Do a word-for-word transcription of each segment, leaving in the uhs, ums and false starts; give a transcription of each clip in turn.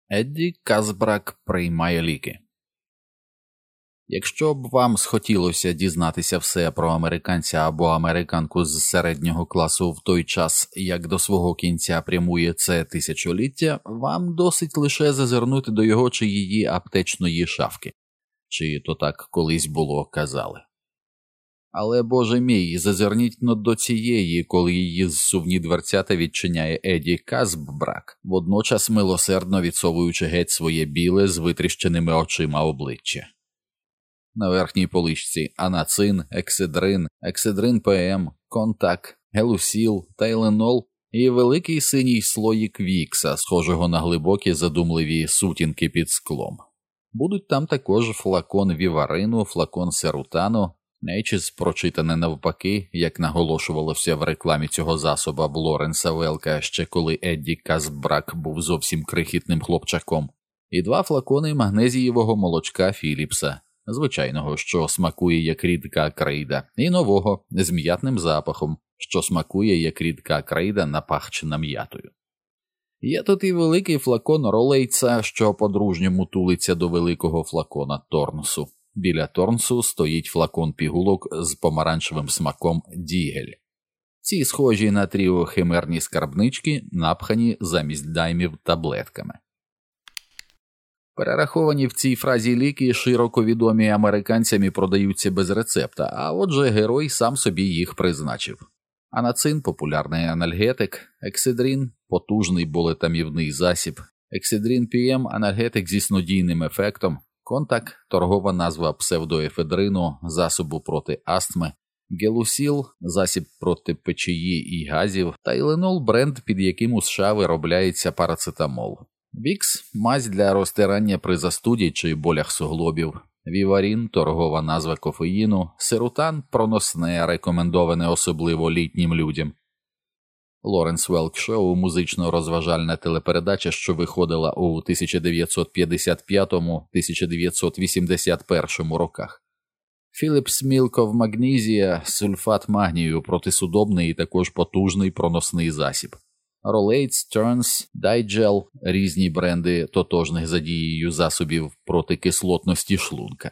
Едді Казбрак приймає ліки. Якщо б вам схотілося дізнатися все про американця або американку з середнього класу в той час, як до свого кінця прямує це тисячоліття, вам досить лише зазирнути до його чи її аптечної шафки. Чи то так колись було казали. Але, боже мій, зазирніть-но до цієї, коли її зсувні дверцята відчиняє Едді Казбрак, водночас милосердно відсовуючи геть своє біле з витріщеними очима обличчя. На верхній поличці анацин, екседрин, екседрин ПМ, контак, гелусіл, тайленол і великий синій слоїк вікса, схожого на глибокі задумливі сутінки під склом. Будуть там також флакон віварину, флакон серутану, нечіс прочитане навпаки, як наголошувалося в рекламі цього засоба в Лоренса Велка, ще коли Едді Казбрак був зовсім крихітним хлопчаком, і два флакони магнезієвого молочка Філіпса, звичайного, що смакує як рідка крейда, і нового, з м'ятним запахом, що смакує як рідка крейда, напахчена м'ятою. Є тут і великий флакон Ролейтса, що по-дружньому тулиться до великого флакона Торнсу. Біля Торнсу стоїть флакон пігулок з помаранчевим смаком Дігель. Ці схожі на тріо химерні скарбнички, напхані замість даймів таблетками. Перераховані в цій фразі ліки широко відомі американцям і продаються без рецепта, а отже герой сам собі їх призначив. Анацин – популярний анальгетик, екседрин – потужний болетамівний засіб, екседрин ПМ – анальгетик зі снодійним ефектом, контак – торгова назва псевдоефедрину, засобу проти астми, гелусіл – засіб проти печії і газів, тайленол – бренд, під яким у США виробляється парацетамол. Вікс – мазь для розтирання при застуді чи болях суглобів, віварін – торгова назва кофеїну, серутан – проносне, рекомендоване особливо літнім людям. Лоренс Велк Шоу – музично-розважальна телепередача, що виходила у тисяча дев'ятсот п'ятдесят п'ятому - тисяча дев'ятсот вісімдесят першому роках. Philips Milk of Magnesia – сульфат магнію, протисудомний і також потужний проносний засіб. Rolaids, Terns, Digel – різні бренди тотожних за дією засобів проти кислотності шлунка.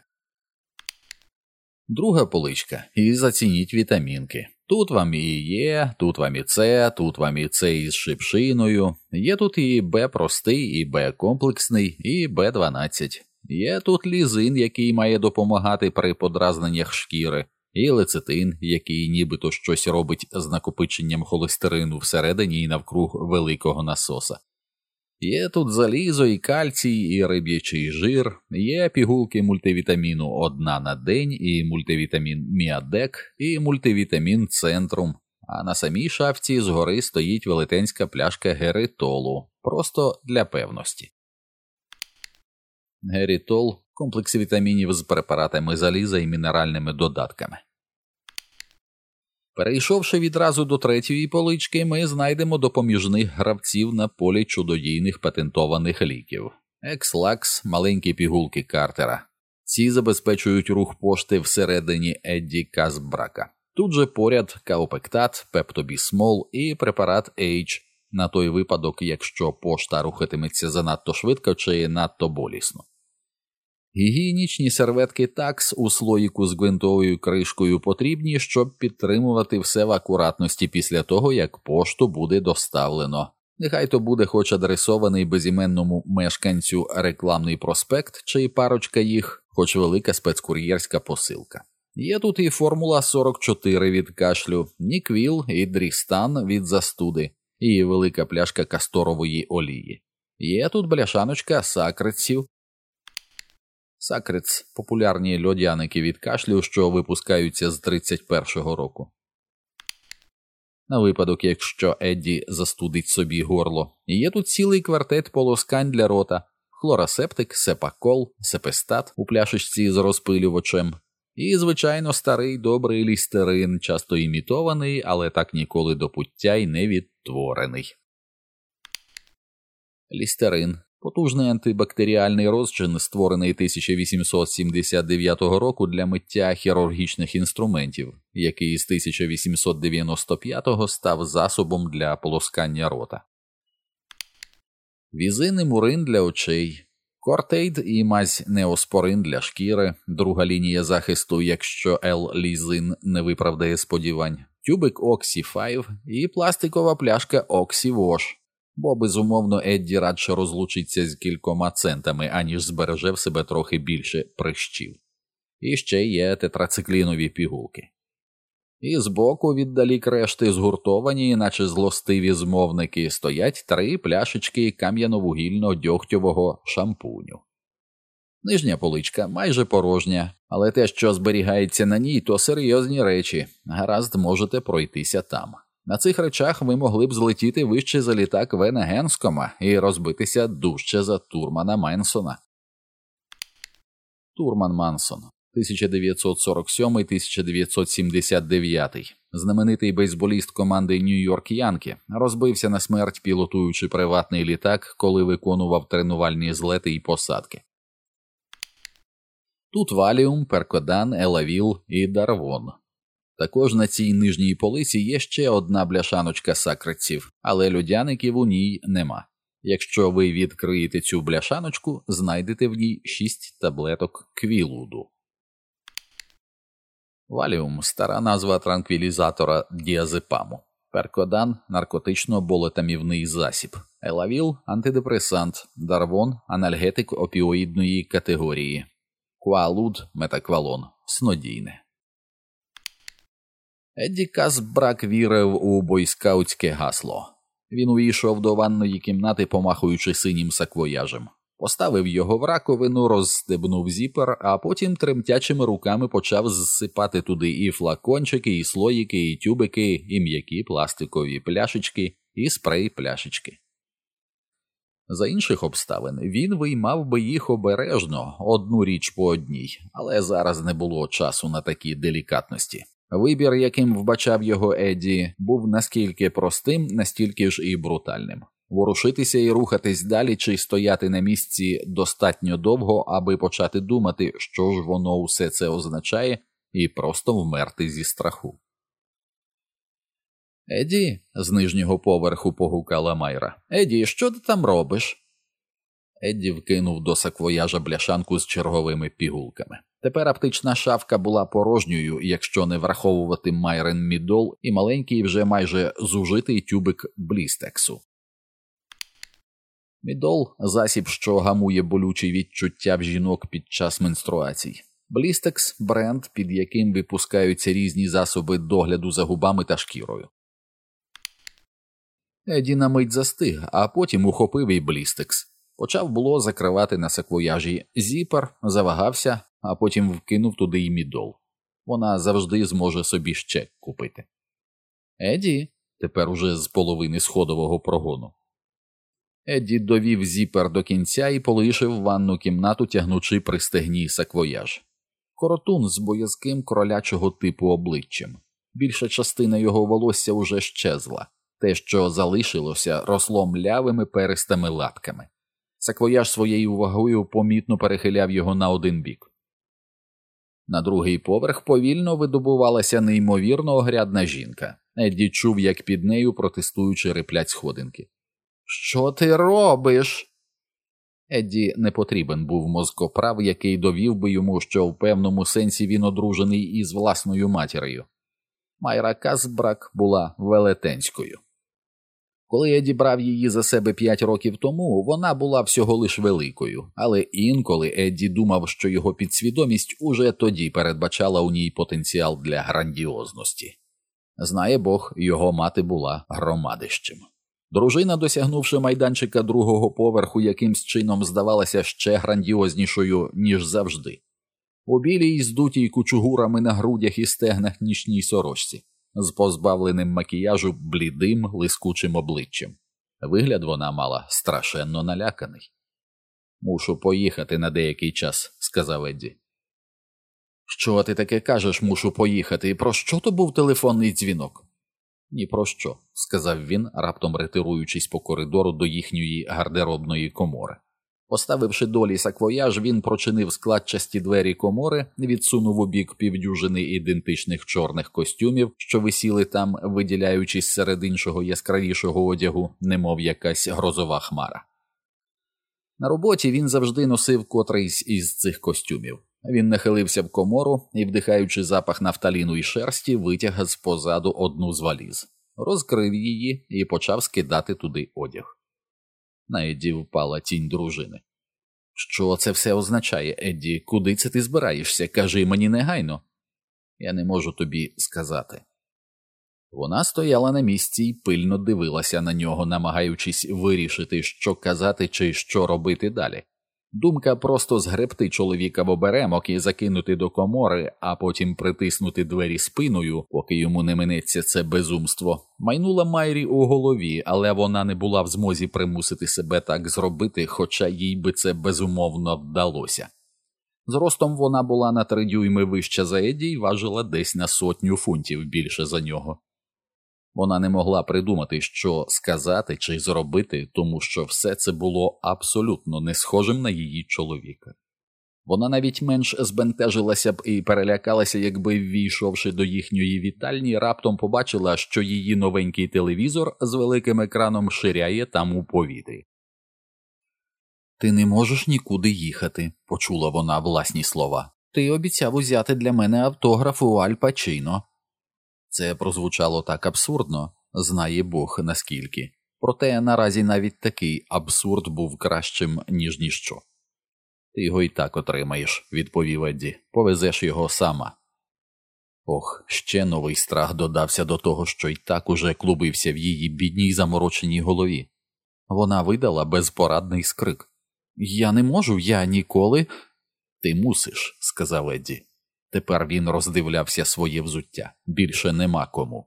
Друга поличка. І зацініть вітамінки. Тут вам і Е, тут вам і С, тут вам і С із шипшиною. Є тут і Б простий, і Б комплексний, і Б дванадцять. Є тут лізин, який має допомагати при подразненнях шкіри, і лецитин, який нібито щось робить з накопиченням холестерину всередині і навкруг великого насоса. Є тут залізо і кальцій, і риб'ячий жир, є пігулки мультивітаміну одна на день, і мультивітамін Міадек, і мультивітамін Центрум, а на самій шафці згори стоїть велетенська пляшка геритолу, просто для певності. Геритол – комплекс вітамінів з препаратами заліза і мінеральними додатками. Перейшовши відразу до третьої полички, ми знайдемо допоміжних гравців на полі чудодійних патентованих ліків. Екслакс – маленькі пігулки Картера. Ці забезпечують рух пошти всередині Едді Казбрака. Тут же поряд каупектат, пептобісмол і препарат H, на той випадок, якщо пошта рухатиметься занадто швидко чи надто болісно. Гігієнічні серветки такс у слоїку з гвинтовою кришкою потрібні, щоб підтримувати все в акуратності після того, як пошту буде доставлено. Нехай то буде хоч адресований безіменному мешканцю рекламний проспект чи парочка їх, хоч велика спецкур'єрська посилка. Є тут і формула сорок чотири від кашлю, Ніквіл і Дрістан від застуди, і велика пляшка касторової олії. Є тут бляшаночка сакриців. Сакриц – популярні льодяники від кашлю, що випускаються з тридцять першого року. На випадок, якщо Едді застудить собі горло. Є тут цілий квартет полоскань для рота, хлорасептик, сепакол, сепестат у пляшечці з розпилювачем. І, звичайно, старий добрий лістерин, часто імітований, але так ніколи до пуття й не відтворений. Лістерин – потужний антибактеріальний розчин, створений тисяча вісімсот сімдесят дев'ятого року для миття хірургічних інструментів, який з тисяча вісімсот дев'яносто п'ятого став засобом для полоскання рота. Візин і мурин для очей, кортейд і мазь неоспорин для шкіри, друга лінія захисту, якщо L-лізин не виправдає сподівань, тюбик Оксі п'ять і пластикова пляшка Оксі Вош, бо, безумовно, Едді радше розлучиться з кількома центами, аніж збереже в себе трохи більше прищів. І ще є тетрациклінові пігулки. І збоку, віддалік решти, згуртовані, наче злостиві змовники, стоять три пляшечки кам'яно-вугільно-дьогтьового шампуню. Нижня поличка майже порожня, але те, що зберігається на ній, то серйозні речі. Гаразд, можете пройтися там. На цих речах ви могли б злетіти вище за літак Вена Генскома і розбитися дужче за Турмана Менсона. Турман Мансон, тисяча дев'ятсот сорок сьомий - тисяча дев'ятсот сімдесят дев'ятий, знаменитий бейсболіст команди Нью-Йорк Янкі, розбився на смерть, пілотуючи приватний літак, коли виконував тренувальні злети і посадки. Тут Валіум, Перкодан, Елавіл і Дарвон. Також на цій нижній полиці є ще одна бляшаночка сакриців, але людяників у ній нема. Якщо ви відкриєте цю бляшаночку, знайдете в ній шість таблеток квілуду. Валіум – стара назва транквілізатора діазепаму. Перкодан – наркотично-болотамівний засіб. Елавіл – антидепресант. Дарвон – анальгетик опіоїдної категорії. Квалуд – метаквалон. Снодійне. Едді Касбрак вірив у бойскаутське гасло. Він увійшов до ванної кімнати, помахуючи синім саквояжем. Поставив його в раковину, розстебнув зіпер, а потім тремтячими руками почав зсипати туди і флакончики, і слоїки, і тюбики, і м'які пластикові пляшечки, і спрей-пляшечки. За інших обставин він виймав би їх обережно, одну річ по одній, але зараз не було часу на такі делікатності. Вибір, яким вбачав його Едді, був наскільки простим, настільки ж і брутальним. Ворушитися і рухатись далі чи стояти на місці достатньо довго, аби почати думати, що ж воно усе це означає, і просто вмерти зі страху. «Едді», – з нижнього поверху погукала Майра. «Едді, що ти там робиш?» Едді вкинув до саквояжа бляшанку з черговими пігулками. Тепер аптечна шафка була порожньою, якщо не враховувати Майрен Мідол і маленький вже майже зужитий тюбик блістексу. Мідол – засіб, що гамує болючі відчуття в жінок під час менструацій. Блістекс – бренд, під яким випускаються різні засоби догляду за губами та шкірою. Едді на мить застиг, а потім ухопив і блістекс. Почав було закривати на саквояжі зіпер, завагався, а потім вкинув туди й мідол. Вона завжди зможе собі ще купити. «Едді», тепер уже з половини сходового прогону. Едді довів зіпер до кінця і полишив ванну кімнату, тягнучи при стегні саквояж. Коротун з боязким кролячого типу обличчям. Більша частина його волосся уже щезла. Те, що залишилося, росло млявими перистими латками. Саквояж своєю вагою помітно перехиляв його на один бік. На другий поверх повільно видобувалася неймовірно огрядна жінка. Едді чув, як під нею протестуючи риплять сходинки. «Що ти робиш?» Едді не потрібен був мозкоправ, який довів би йому, що в певному сенсі він одружений із власною матір'ю. Майра Касбрак була велетенською. Коли Едді брав її за себе п'ять років тому, вона була всього лиш великою, але інколи Едді думав, що його підсвідомість уже тоді передбачала у ній потенціал для грандіозності. Знає Бог, його мати була громадищем. Дружина, досягнувши майданчика другого поверху, якимсь чином здавалася ще грандіознішою, ніж завжди. У білій, здутій кучугурами на грудях і стегнах нічній сорочці, з позбавленим макіяжу блідим, лискучим обличчям. Вигляд вона мала страшенно наляканий. «Мушу поїхати на деякий час», – сказав Едді. «Що ти таке кажеш, мушу поїхати? Про що то був телефонний дзвінок?» «Ні про що», – сказав він, раптом ретируючись по коридору до їхньої гардеробної комори. Поставивши долі саквояж, він прочинив складчасті двері комори, відсунув у бік півдюжини ідентичних чорних костюмів, що висіли там, виділяючись серед іншого яскравішого одягу, немов якась грозова хмара. На роботі він завжди носив котрийсь із цих костюмів. Він нахилився в комору і, вдихаючи запах нафталіну і шерсті, витяг з-позаду одну з валіз, розкрив її і почав скидати туди одяг. На Едді впала тінь дружини. «Що це все означає, Едді? Куди це ти збираєшся? Кажи мені негайно». «Я не можу тобі сказати». Вона стояла на місці і пильно дивилася на нього, намагаючись вирішити, що казати чи що робити далі. Думка просто згребти чоловіка в оберемок і закинути до комори, а потім притиснути двері спиною, поки йому не минеться це безумство, майнула Майрі у голові, але вона не була в змозі примусити себе так зробити, хоча їй би це безумовно вдалося. Зростом вона була на три дюйми вища за Едді і важила десь на сотню фунтів більше за нього. Вона не могла придумати, що сказати чи зробити, тому що все це було абсолютно не схожим на її чоловіка. Вона навіть менш збентежилася б і перелякалася, якби, ввійшовши до їхньої вітальні, раптом побачила, що її новенький телевізор з великим екраном ширяє там у повітрі. «Ти не можеш нікуди їхати», – почула вона власні слова. «Ти обіцяв узяти для мене автограф у Аль Пачино». Це прозвучало так абсурдно, знає Бог наскільки. Проте наразі навіть такий абсурд був кращим, ніж ніщо. «Ти його і так отримаєш», – відповів Едді. «Повезеш його сама». Ох, ще новий страх додався до того, що й так уже клубився в її бідній замороченій голові. Вона видала безпорадний скрик. «Я не можу, я ніколи...» «Ти мусиш», – сказав Едді. Тепер він роздивлявся своє взуття. Більше нема кому.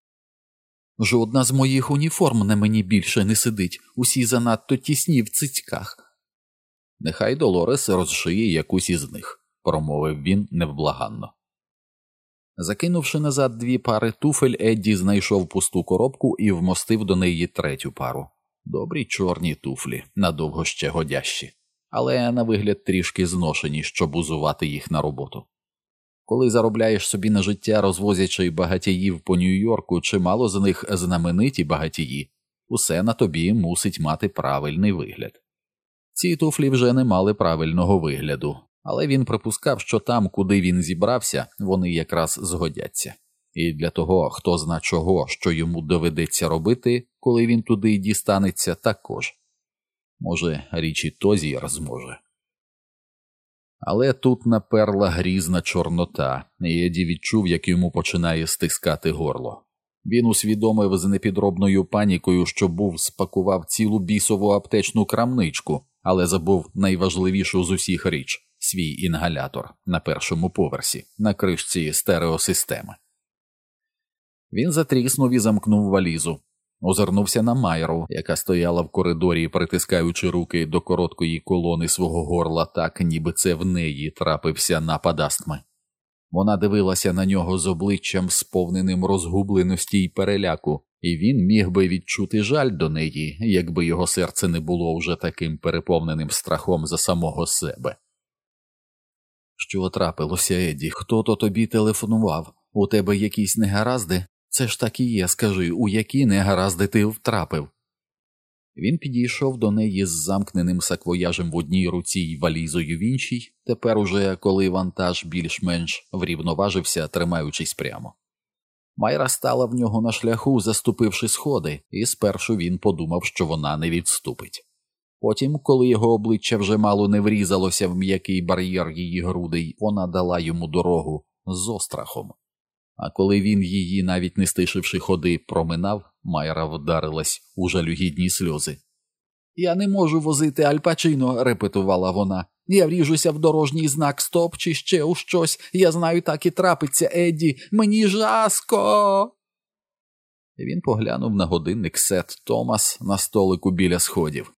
«Жодна з моїх уніформ на мені більше не сидить. Усі занадто тісні в цицьках». «Нехай Долорес розшиє якусь із них», – промовив він невблаганно. Закинувши назад дві пари туфель, Едді знайшов пусту коробку і вмостив до неї третю пару. Добрі чорні туфлі, надовго ще годящі, але на вигляд трішки зношені, щоб узувати їх на роботу. Коли заробляєш собі на життя, розвозячи багатіїв по Нью-Йорку, чимало з них знамениті багатії, усе на тобі мусить мати правильний вигляд. Ці туфлі вже не мали правильного вигляду, але він припускав, що там, куди він зібрався, вони якраз згодяться. І для того, хто зна чого, що йому доведеться робити, коли він туди дістанеться, також. Може, річ і Тозір зможе. Але тут наперла грізна чорнота, і Едді відчув, як йому починає стискати горло. Він усвідомив з непідробною панікою, що був спакував цілу бісову аптечну крамничку, але забув найважливішу з усіх річ – свій інгалятор на першому поверсі, на кришці стереосистеми. Він затріснув і замкнув валізу. Озирнувся на Майру, яка стояла в коридорі, притискаючи руки до короткої колони свого горла так, ніби це в неї трапився напад астми. Вона дивилася на нього з обличчям, сповненим розгубленості й переляку, і він міг би відчути жаль до неї, якби його серце не було вже таким переповненим страхом за самого себе. «Що трапилося, Едді? Хто-то тобі телефонував? У тебе якісь негаразди? Це ж так і є, скажи, у які негаразди ти втрапив?» Він підійшов до неї з замкненим саквояжем в одній руці й валізою в іншій, тепер уже, коли вантаж більш-менш врівноважився, тримаючись прямо. Майра стала в нього на шляху, заступивши сходи, і спершу він подумав, що вона не відступить. Потім, коли його обличчя вже мало не врізалося в м'який бар'єр її грудей, вона дала йому дорогу з острахом. А коли він її, навіть не стишивши ходи, проминав, Майра вдарилась у жалюгідні сльози. «Я не можу возити Аль Пачино», – репетувала вона. «Я вріжуся в дорожній знак стоп чи ще у щось. Я знаю, так і трапиться, Едді. Мені жаско!» Він поглянув на годинник Сет Томас на столику біля сходів.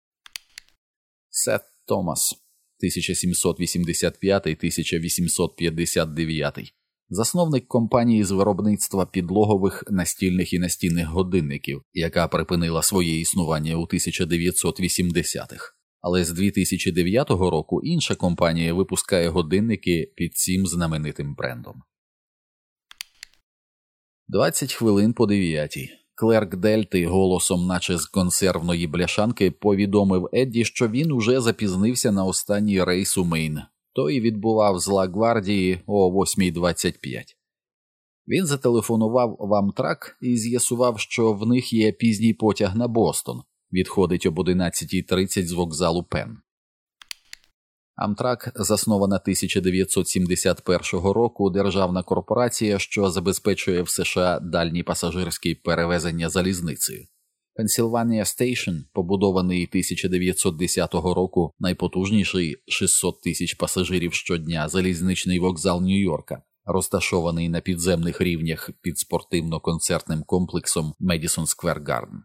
Сет Томас, тисяча сімсот вісімдесят п'ятий — тисяча вісімсот п'ятдесят дев'ятий. Засновник компанії з виробництва підлогових настільних і настінних годинників, яка припинила своє існування у тисяча дев'ятсот вісімдесятих. Але з дві тисячі дев'ятого року інша компанія випускає годинники під цим знаменитим брендом. двадцять хвилин по дев'ятій. Клерк Дельти голосом наче з консервної бляшанки повідомив Едді, що він уже запізнився на останній рейс у Мейн. Той відбував з Ла Гвардії о восьма двадцять п'ять. Він зателефонував в Амтрак і з'ясував, що в них є пізній потяг на Бостон. Відходить об одинадцята тридцять з вокзалу Пенн. Амтрак заснована тисяча дев'ятсот сімдесят першого року державна корпорація, що забезпечує в США дальні пасажирські перевезення залізницею. Пенсільванія Стейшн, побудований тисяча дев'ятсот десятого року, найпотужніший шістсот тисяч пасажирів щодня залізничний вокзал Нью-Йорка, розташований на підземних рівнях під спортивно-концертним комплексом Медісон Сквер Гарден.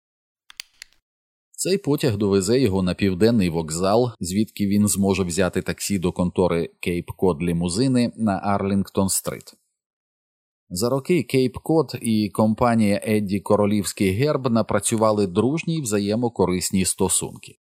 Цей потяг довезе його на південний вокзал, звідки він зможе взяти таксі до контори Кейп Код лімузини на Арлінгтон-стрит. За роки Кейп Код і компанія Едді Королівський Герб напрацювали дружні й взаємокорисні стосунки.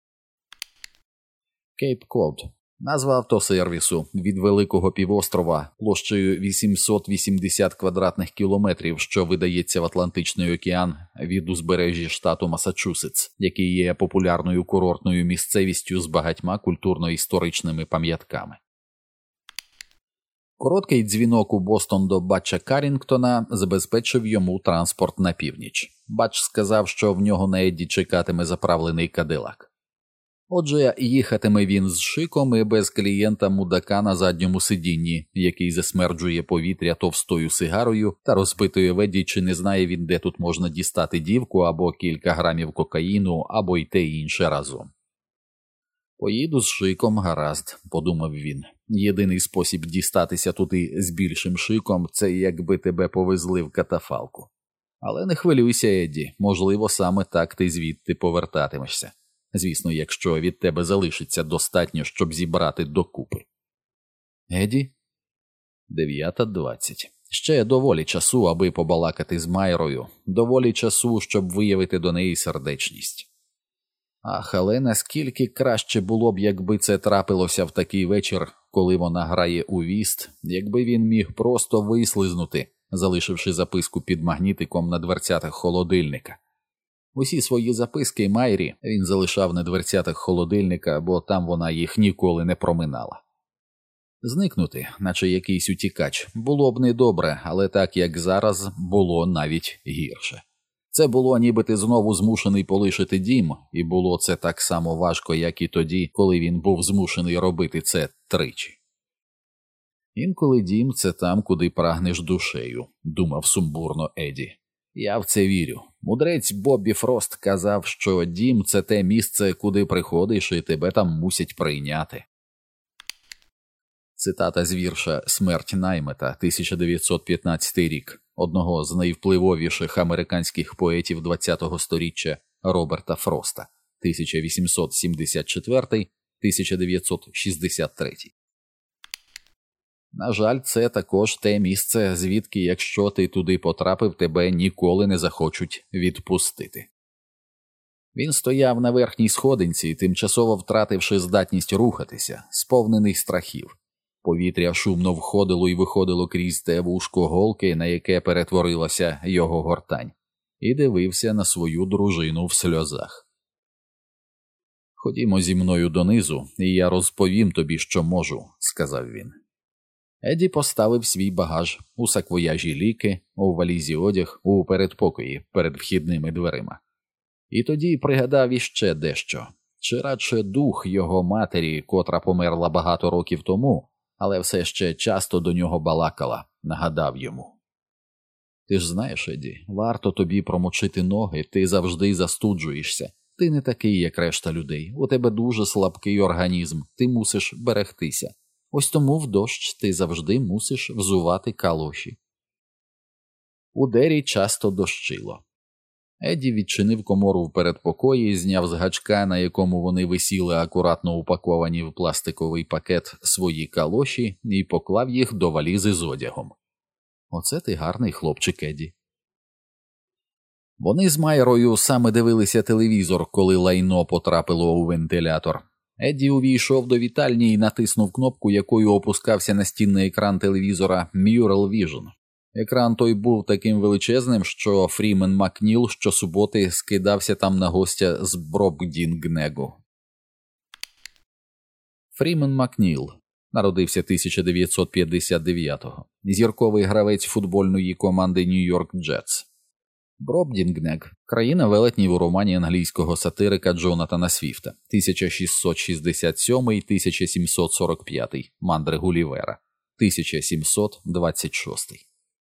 Кейп Код – назва автосервісу від великого півострова площею вісімсот вісімдесят квадратних кілометрів, що видається в Атлантичний океан від узбережжя штату Масачусетс, який є популярною курортною місцевістю з багатьма культурно-історичними пам'ятками. Короткий дзвінок у Бостон до Батча Каррінгтона забезпечив йому транспорт на північ. Батч сказав, що в нього на Едді чекатиме заправлений кадилак. Отже, їхатиме він з шиком і без клієнта-мудака на задньому сидінні, який засмерджує повітря товстою сигарою та розпитує в Едді, чи не знає він, де тут можна дістати дівку або кілька грамів кокаїну, або й те й інше разом. «Поїду з шиком, гаразд», – подумав він. «Єдиний спосіб дістатися туди з більшим шиком – це якби тебе повезли в катафалку. Але не хвилюйся, Едді, можливо, саме так ти звідти повертатимешся. Звісно, якщо від тебе залишиться достатньо, щоб зібрати докупи». «Едді?» дев'ята двадцять. Ще доволі часу, аби побалакати з Майрою, доволі часу, щоб виявити до неї сердечність. Ах, але наскільки краще було б, якби це трапилося в такий вечір, коли вона грає у віст, якби він міг просто вислизнути, залишивши записку під магнітиком на дверцятах холодильника. Усі свої записки Майрі він залишав на дверцятах холодильника, бо там вона їх ніколи не проминала. Зникнути, наче якийсь утікач, було б недобре, але так, як зараз, було навіть гірше. Це було, ніби ти знову змушений полишити дім, і було це так само важко, як і тоді, коли він був змушений робити це тричі. «Інколи дім – це там, куди прагнеш душею», – думав сумбурно Едді. «Я в це вірю. Мудрець Боббі Фрост казав, що дім – це те місце, куди приходиш і тебе там мусять прийняти». Цитата з вірша «Смерть наймета», тисяча дев'ятсот п'ятнадцятий рік, одного з найвпливовіших американських поетів ХХ сторіччя Роберта Фроста, тисяча вісімсот сімдесят четвертий - тисяча дев'ятсот шістдесят третій. На жаль, це також те місце, звідки, якщо ти туди потрапив, тебе ніколи не захочуть відпустити. Він стояв на верхній сходинці, тимчасово втративши здатність рухатися, сповнений страхів. Повітря шумно входило і виходило крізь те вушко голки, на яке перетворилася його гортань, і дивився на свою дружину в сльозах. «Ходімо зі мною донизу, і я розповім тобі, що можу», – сказав він. Едді поставив свій багаж у саквояжі ліки, у валізі одяг, у передпокої перед вхідними дверима. І тоді пригадав іще дещо, чи радше дух його матері, котра померла багато років тому, але все ще часто до нього балакала, нагадав йому. «Ти ж знаєш, Едді, варто тобі промочити ноги, ти завжди застуджуєшся. Ти не такий, як решта людей, у тебе дуже слабкий організм, ти мусиш берегтися. Ось тому в дощ ти завжди мусиш взувати калоші». У Дері часто дощило. Едді відчинив комору в передпокої, зняв з гачка, на якому вони висіли акуратно упаковані в пластиковий пакет свої калоші, і поклав їх до валізи з одягом. «Оце ти гарний хлопчик, Едді». Вони з Майрою саме дивилися телевізор, коли лайно потрапило у вентилятор. Едді увійшов до вітальні і натиснув кнопку, якою опускався настінний екран телевізора Mural Vision. Екран той був таким величезним, що Фрімен Макніл щосуботи скидався там на гостя з Бробдінгнегу. Фрімен Макніл народився тисяча дев'ятсот п'ятдесят дев'ятого. Зірковий гравець футбольної команди Нью-Йорк Джетс. Бробдінгнег – країна велетнів у романі англійського сатирика Джонатана Свіфта тисяча шістсот шістдесят сьомий - тисяча сімсот сорок п'ятий, мандри Гулівера тисяча сімсот двадцять шостий.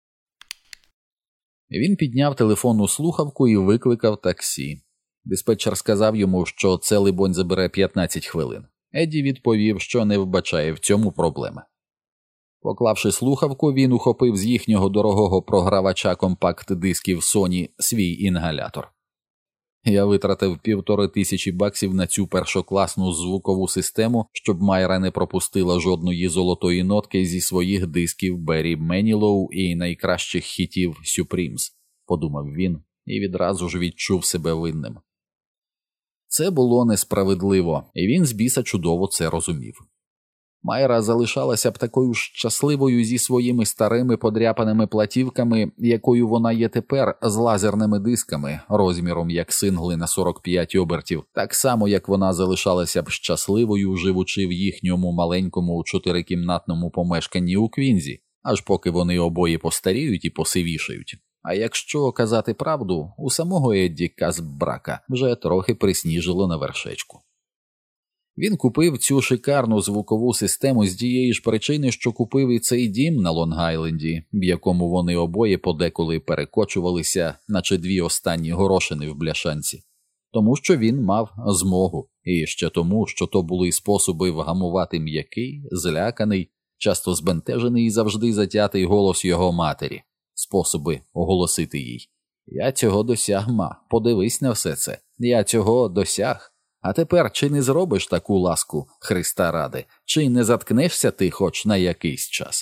Він підняв телефонну слухавку і викликав таксі. Диспетчер сказав йому, що це, либонь, забере п'ятнадцять хвилин. Едді відповів, що не вбачає в цьому проблеми. Поклавши слухавку, він ухопив з їхнього дорогого програвача компакт-дисків Sony свій інгалятор. Я витратив півтори тисячі баксів на цю першокласну звукову систему, щоб Майра не пропустила жодної золотої нотки зі своїх дисків Беррі Менілоу і найкращих хітів Supremes, подумав він і відразу ж відчув себе винним. Це було несправедливо, і він з біса чудово це розумів. Майра залишалася б такою щасливою зі своїми старими подряпаними платівками, якою вона є тепер, з лазерними дисками, розміром як сингли на сорок п'ять обертів, так само, як вона залишалася б щасливою, живучи в їхньому маленькому чотирикімнатному помешканні у Квінзі, аж поки вони обоє постаріють і посивішають. А якщо казати правду, у самого Едді Казбрака вже трохи присніжило на вершечку. Він купив цю шикарну звукову систему з тієї ж причини, що купив і цей дім на Лонг-Айленді, в якому вони обоє подеколи перекочувалися, наче дві останні горошини в бляшанці. Тому що він мав змогу, і ще тому, що то були способи вгамувати м'який, зляканий, часто збентежений і завжди затятий голос його матері. Способи оголосити їй: «Я цього досяг, ма, подивись на все це, я цього досяг. А тепер чи не зробиш таку ласку, Христа ради, чи не заткнешся ти хоч на якийсь час?»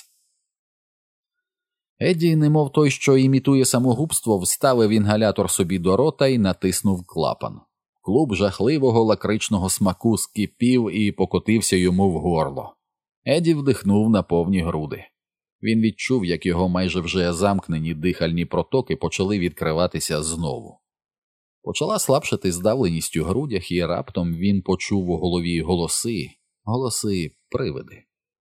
Едді, немов той, що імітує самогубство, вставив інгалятор собі до рота і натиснув клапан. Клуб жахливого лакричного смаку скипів і покотився йому в горло. Едді вдихнув на повні груди. Він відчув, як його майже вже замкнені дихальні протоки почали відкриватися знову. Почала слабшати здавленість у грудях, і раптом він почув у голові голоси, голоси привиди.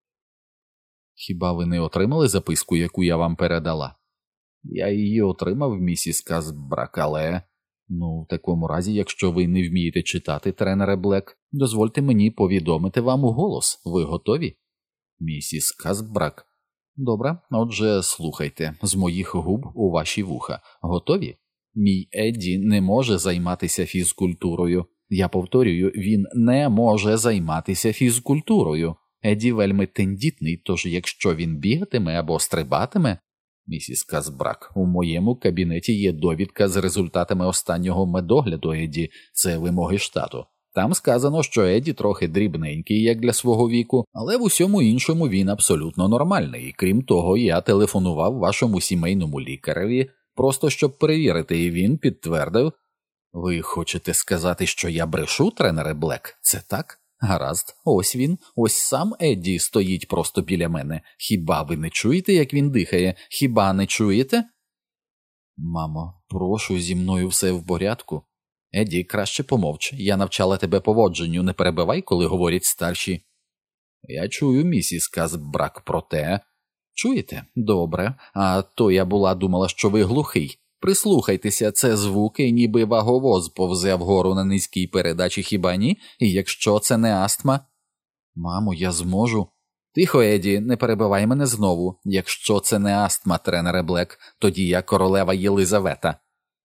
«Хіба ви не отримали записку, яку я вам передала?» «Я її отримав, місіс Казбрак, але...» «Ну, в такому разі, якщо ви не вмієте читати, тренере Блек, дозвольте мені повідомити вам у голос. Ви готові?» «Місіс Казбрак...» «Добре, отже, слухайте, з моїх губ у ваші вуха. Готові?» «Мій Едді не може займатися фізкультурою. Я повторюю, він не може займатися фізкультурою. Едді вельми тендітний, тож якщо він бігатиме або стрибатиме...» «Місіс Казбрак, у моєму кабінеті є довідка з результатами останнього медогляду Едді. Це вимоги штату. Там сказано, що Едді трохи дрібненький, як для свого віку, але в усьому іншому він абсолютно нормальний. Крім того, я телефонував вашому сімейному лікареві, просто щоб перевірити, і він підтвердив...» «Ви хочете сказати, що я брешу, тренере Блек? Це так? Гаразд. Ось він, ось сам Едді стоїть просто біля мене. Хіба ви не чуєте, як він дихає? Хіба не чуєте?» «Мамо, прошу, зі мною все в порядку?» «Едді, краще помовч. Я навчала тебе поводженню, не перебивай, коли говорять старші». «Я чую, місіс Казбрак, проте...» «Чуєте? Добре. А то я була думала, що ви глухий. Прислухайтеся, це звуки, ніби ваговоз повзе вгору на низькій передачі, хіба ні? І якщо це не астма...» «Мамо, я зможу...» «Тихо, Едді, не перебивай мене знову. Якщо це не астма, тренере Блек, тоді я королева Єлизавета».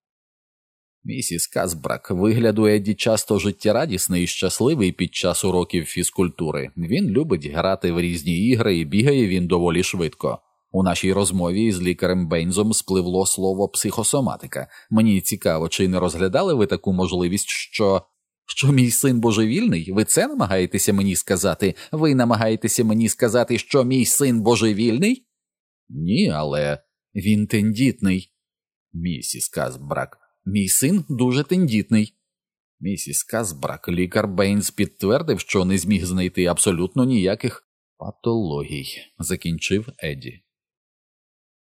Місіс Казбрак, вигляду Едді часто життєрадісний і щасливий під час уроків фізкультури. Він любить грати в різні ігри і бігає він доволі швидко. У нашій розмові з лікарем Бейнзом спливло слово «психосоматика». Мені цікаво, чи не розглядали ви таку можливість, що... Що мій син божевільний? Ви це намагаєтеся мені сказати? Ви намагаєтеся мені сказати, що мій син божевільний? Ні, але... Він тендітний. Місіс Казбрак. Мій син дуже тендітний. Місіс Казбрак, лікар Бейнс підтвердив, що не зміг знайти абсолютно ніяких патологій, закінчив Едді.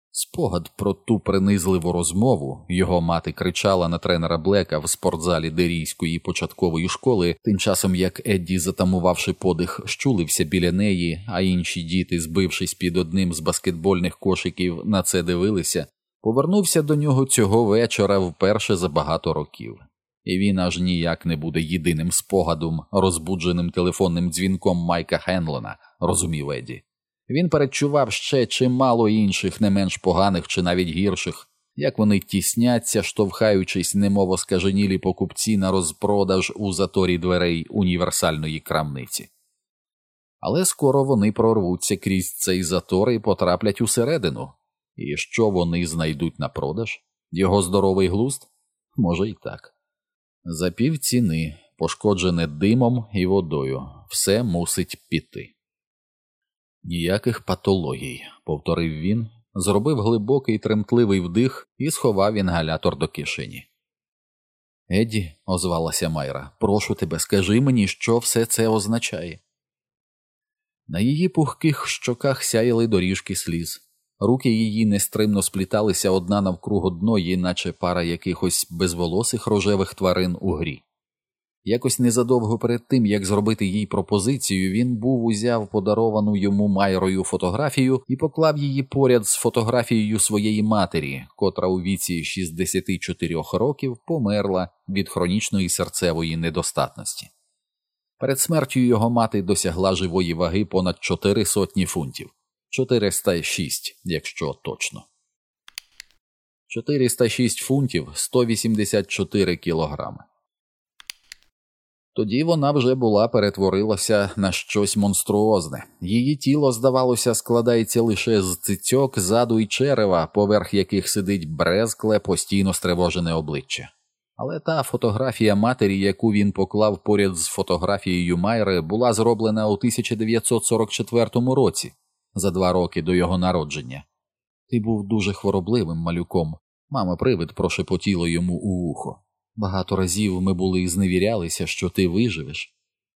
Спогад про ту принизливу розмову його мати кричала на тренера Блека в спортзалі Дерійської початкової школи, тим часом як Едді, затамувавши подих, щулився біля неї, а інші діти, збившись під одним з баскетбольних кошиків, на це дивилися, повернувся до нього цього вечора вперше за багато років. І він аж ніяк не буде єдиним спогадом, розбудженим телефонним дзвінком Майка Хенлона, розумів Едді. Він передчував ще чимало інших, не менш поганих чи навіть гірших, як вони тісняться, штовхаючись, немов оскаженілі покупці на розпродаж у заторі дверей універсальної крамниці. Але скоро вони прорвуться крізь цей затор і потраплять усередину. І що вони знайдуть на продаж? Його здоровий глузд? Може й так. За півціни, пошкоджене димом і водою, все мусить піти. «Ніяких патологій», – повторив він, зробив глибокий тремтливий вдих і сховав інгалятор до кишені. «Едді», – озвалася Майра, – «прошу тебе, скажи мені, що все це означає». На її пухких щоках сяяли доріжки сліз. Руки її нестримно спліталися одна навкруг одної, наче пара якихось безволосих рожевих тварин у грі. Якось незадовго перед тим, як зробити їй пропозицію, він був узяв подаровану йому Майрою фотографію і поклав її поряд з фотографією своєї матері, котра у віці шістдесят чотири років померла від хронічної серцевої недостатності. Перед смертю його мати досягла живої ваги понад чотири сотні фунтів. чотириста шість, якщо точно. чотириста шість фунтів – сто вісімдесят чотири кілограми. Тоді вона вже була перетворилася на щось монструозне. Її тіло, здавалося, складається лише з цицьок, заду і черева, поверх яких сидить брезкле, постійно стривожене обличчя. Але та фотографія матері, яку він поклав поряд з фотографією Майри, була зроблена у тисяча дев'ятсот сорок четвертому році, за два роки до його народження. «Ти був дуже хворобливим малюком», – мама-привид прошепотіла йому у вухо. «Багато разів ми були і зневірялися, що ти виживеш».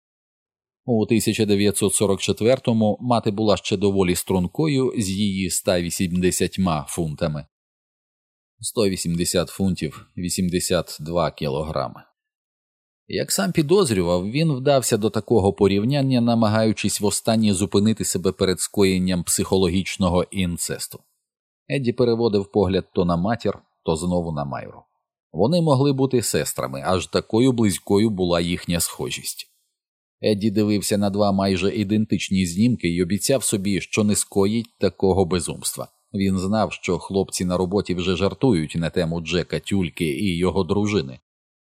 У тисяча дев'ятсот сорок четвертому мати була ще доволі стрункою з її ста вісімдесятьма фунтами. сто вісімдесят фунтів – вісімдесят два кілограми. Як сам підозрював, він вдався до такого порівняння, намагаючись востаннє зупинити себе перед скоєнням психологічного інцесту. Едді переводив погляд то на матір, то знову на Майру. Вони могли бути сестрами, аж такою близькою була їхня схожість. Едді дивився на два майже ідентичні знімки і обіцяв собі, що не скоїть такого безумства. Він знав, що хлопці на роботі вже жартують на тему Джека Тюльки і його дружини.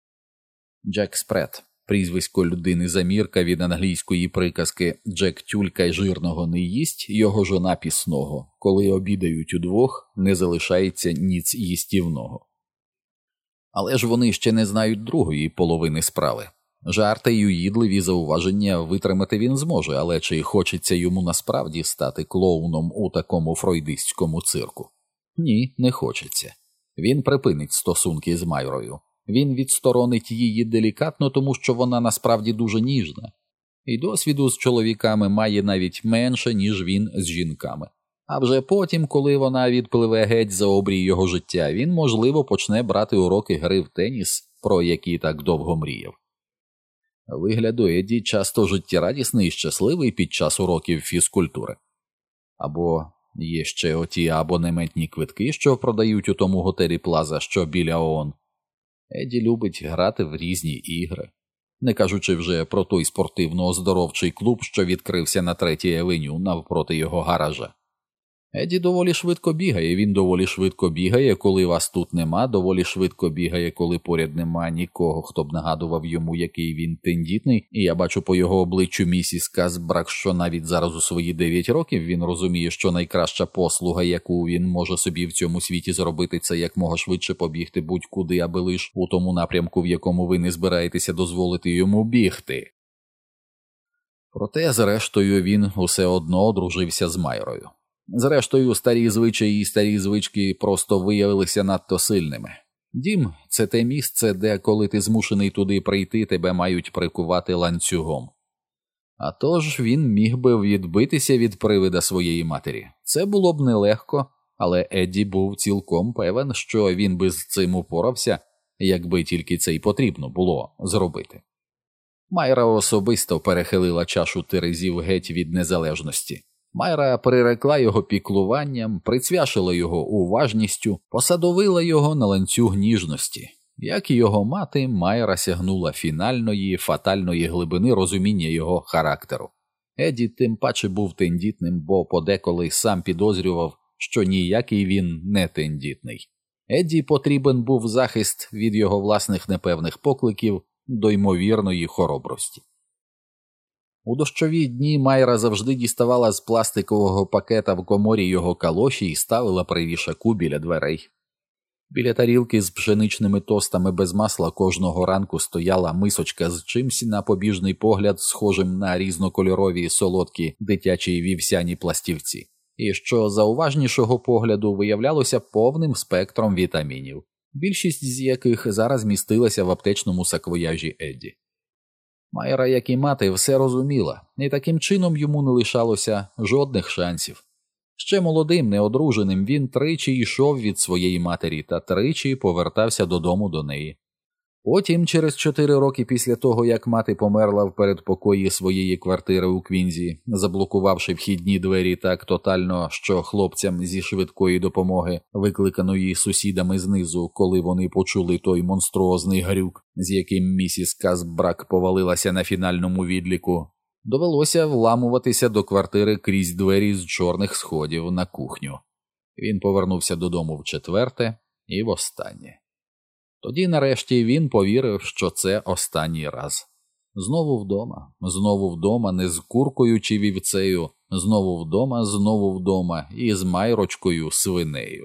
Джек Спрет – прізвисько людини-замірка від англійської приказки «Джек Тюлька й жирного не їсть, його жона пісного. Коли обідають удвох, не залишається ніц їстівного». Але ж вони ще не знають другої половини справи. Жарти й уїдливі зауваження витримати він зможе, але чи хочеться йому насправді стати клоуном у такому фройдистському цирку? Ні, не хочеться. Він припинить стосунки з Майрою. Він відсторонить її делікатно, тому що вона насправді дуже ніжна. І досвіду з чоловіками має навіть менше, ніж він з жінками. А вже потім, коли вона відпливе геть за обрій його життя, він, можливо, почне брати уроки гри в теніс, про які так довго мріяв. Вигляд у Едді часто життєрадісний і щасливий під час уроків фізкультури. Або є ще оті абонементні квитки, що продають у тому готелі Плаза, що біля ООН. Едді любить грати в різні ігри. Не кажучи вже про той спортивно-оздоровчий клуб, що відкрився на третій авеню навпроти його гаража. Едді доволі швидко бігає, він доволі швидко бігає, коли вас тут нема, доволі швидко бігає, коли поряд нема нікого, хто б нагадував йому, який він тендітний, і я бачу по його обличчю місіс Казбрак, що навіть зараз у свої дев'ять років він розуміє, що найкраща послуга, яку він може собі в цьому світі зробити, це якмога швидше побігти будь-куди, аби лиш у тому напрямку, в якому ви не збираєтеся дозволити йому бігти. Проте, зрештою, він усе одно одружився з Майрою. Зрештою, старі звичаї і старі звички просто виявилися надто сильними. Дім – це те місце, де, коли ти змушений туди прийти, тебе мають прикувати ланцюгом. А тож він міг би відбитися від привида своєї матері. Це було б нелегко, але Едді був цілком певен, що він би з цим упорався, якби тільки це й потрібно було зробити. Майра особисто перехилила чашу терезів геть від незалежності. Майра прирекла його піклуванням, прицвяшила його уважністю, посадовила його на ланцюг ніжності. Як і його мати, Майра сягнула фінальної, фатальної глибини розуміння його характеру. Едді тим паче був тендітним, бо подеколи сам підозрював, що ніякий він не тендітний. Едді потрібен був захист від його власних непевних покликів до ймовірної хоробрості. У дощові дні Майра завжди діставала з пластикового пакета в коморі його калоші і ставила при вішаку біля дверей. Біля тарілки з пшеничними тостами без масла кожного ранку стояла мисочка з чимсь на побіжний погляд, схожим на різнокольорові солодкі дитячі вівсяні пластівці, і що за уважнішого погляду виявлялося повним спектром вітамінів, більшість з яких зараз містилася в аптечному саквояжі Едді. Майра, як і мати, все розуміла, і таким чином йому не лишалося жодних шансів. Ще молодим, неодруженим, він тричі йшов від своєї матері та тричі повертався додому до неї. Потім, через чотири роки після того, як мати померла в передпокої своєї квартири у Квінзі, заблокувавши вхідні двері так тотально, що хлопцям зі швидкої допомоги, викликаної сусідами знизу, коли вони почули той монструозний грюк, з яким місіс Казбрак повалилася на фінальному відліку, довелося вламуватися до квартири крізь двері з чорних сходів на кухню. Він повернувся додому вчетверте і востаннє. Тоді, нарешті, він повірив, що це останній раз. Знову вдома, знову вдома, не з куркою чи вівцею, знову вдома, знову вдома і з майрочкою свинею.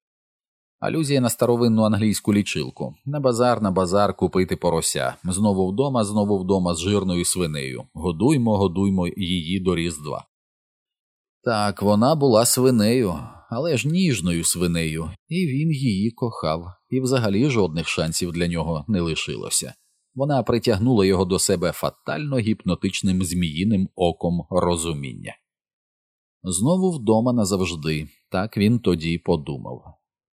Алюзія на старовинну англійську лічилку. На базар, на базар купити порося. Знову вдома, знову вдома з жирною свинею. Годуймо, годуймо її до Різдва. Так, вона була свинею, але ж ніжною свинею, і він її кохав, і взагалі жодних шансів для нього не лишилося. Вона притягнула його до себе фатально гіпнотичним зміїним оком розуміння. Знову вдома назавжди, так він тоді подумав.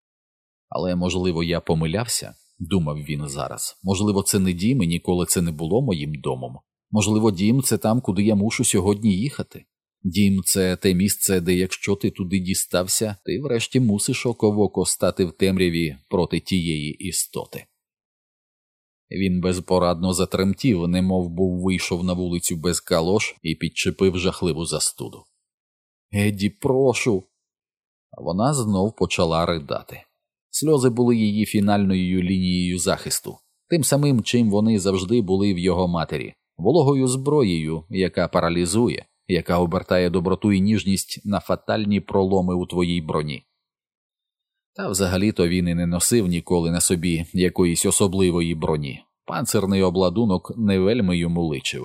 Але, можливо, я помилявся, думав він зараз. Можливо, це не дім і ніколи це не було моїм домом. Можливо, дім – це там, куди я мушу сьогодні їхати. Дім – це те місце, де якщо ти туди дістався, ти врешті мусиш око в око стати в темряві проти тієї істоти. Він безпорадно затремтів, немов був вийшов на вулицю без калош і підчепив жахливу застуду. «Едді, прошу!» Вона знов почала ридати. Сльози були її фінальною лінією захисту, тим самим, чим вони завжди були в його матері, вологою зброєю, яка паралізує, яка обертає доброту і ніжність на фатальні проломи у твоїй броні. Та взагалі-то він і не носив ніколи на собі якоїсь особливої броні. Панцирний обладунок не вельми йому личив.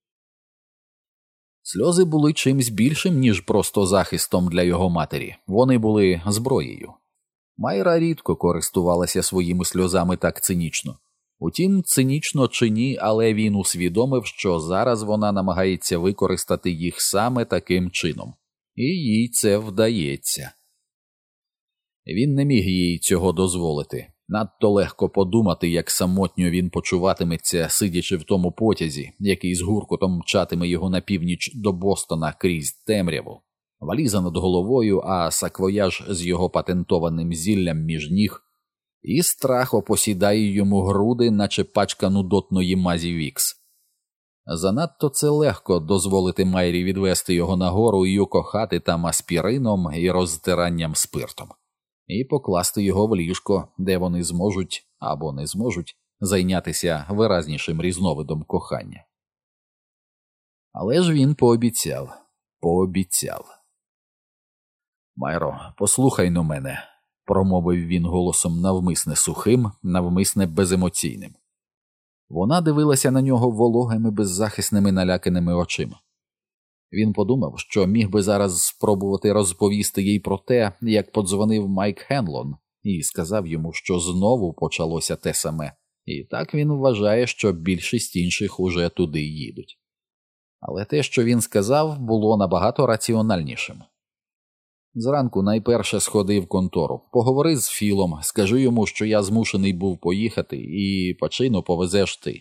Сльози були чимсь більшим, ніж просто захистом для його матері. Вони були зброєю. Майра рідко користувалася своїми сльозами так цинічно. Утім, цинічно чи ні, але він усвідомив, що зараз вона намагається використати їх саме таким чином. І їй це вдається. Він не міг їй цього дозволити. Надто легко подумати, як самотньо він почуватиметься, сидячи в тому потязі, який з гуркотом мчатиме його на північ до Бостона крізь темряву. Валіза над головою, а саквояж з його патентованим зіллям між ніг, і страх опосідає йому груди, наче пачка нудотної мазі Вікс. Занадто це легко дозволити Майрі відвести його нагору і окохати там аспірином і розтиранням спиртом. І покласти його в ліжко, де вони зможуть, або не зможуть, зайнятися виразнішим різновидом кохання. Але ж він пообіцяв, пообіцяв. «Майро, послухай-но мене», – промовив він голосом навмисне сухим, навмисне беземоційним. Вона дивилася на нього вологими, беззахисними наляканими очима. Він подумав, що міг би зараз спробувати розповісти їй про те, як подзвонив Майк Хенлон, і сказав йому, що знову почалося те саме, і так він вважає, що більшість інших уже туди їдуть. Але те, що він сказав, було набагато раціональнішим. Зранку найперше сходи в контору. Поговори з Філом, скажи йому, що я змушений був поїхати, і Пачино повезеш ти.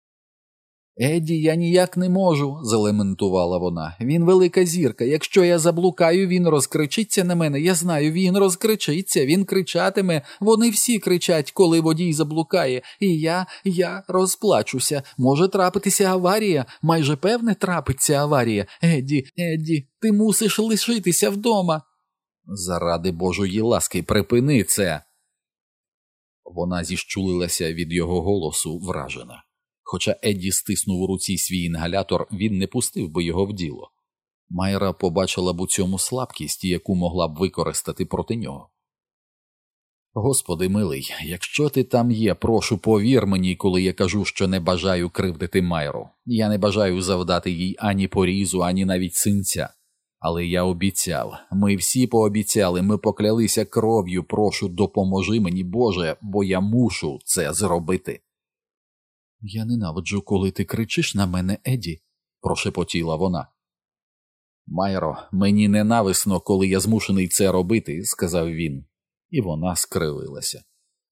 «Едді, я ніяк не можу», – залементувала вона. «Він велика зірка. Якщо я заблукаю, він розкричиться на мене. Я знаю, він розкричиться, він кричатиме. Вони всі кричать, коли водій заблукає. І я, я розплачуся. Може трапитися аварія. Майже певне трапиться аварія. Едді, Едді, ти мусиш лишитися вдома». «Заради Божої ласки, припини це!» Вона зіщулилася від його голосу, вражена. Хоча Едді стиснув у руці свій інгалятор, він не пустив би його в діло. Майра побачила б у цьому слабкість, яку могла б використати проти нього. «Господи милий, якщо ти там є, прошу, повір мені, коли я кажу, що не бажаю кривдити Майру. Я не бажаю завдати їй ані порізу, ані навіть синця. Але я обіцяв, ми всі пообіцяли, ми поклялися кров'ю, прошу, допоможи мені, Боже, бо я мушу це зробити». «Я ненавиджу, коли ти кричиш на мене, Едді», – прошепотіла вона. «Майро, мені ненависно, коли я змушений це робити», – сказав він, і вона скривилася.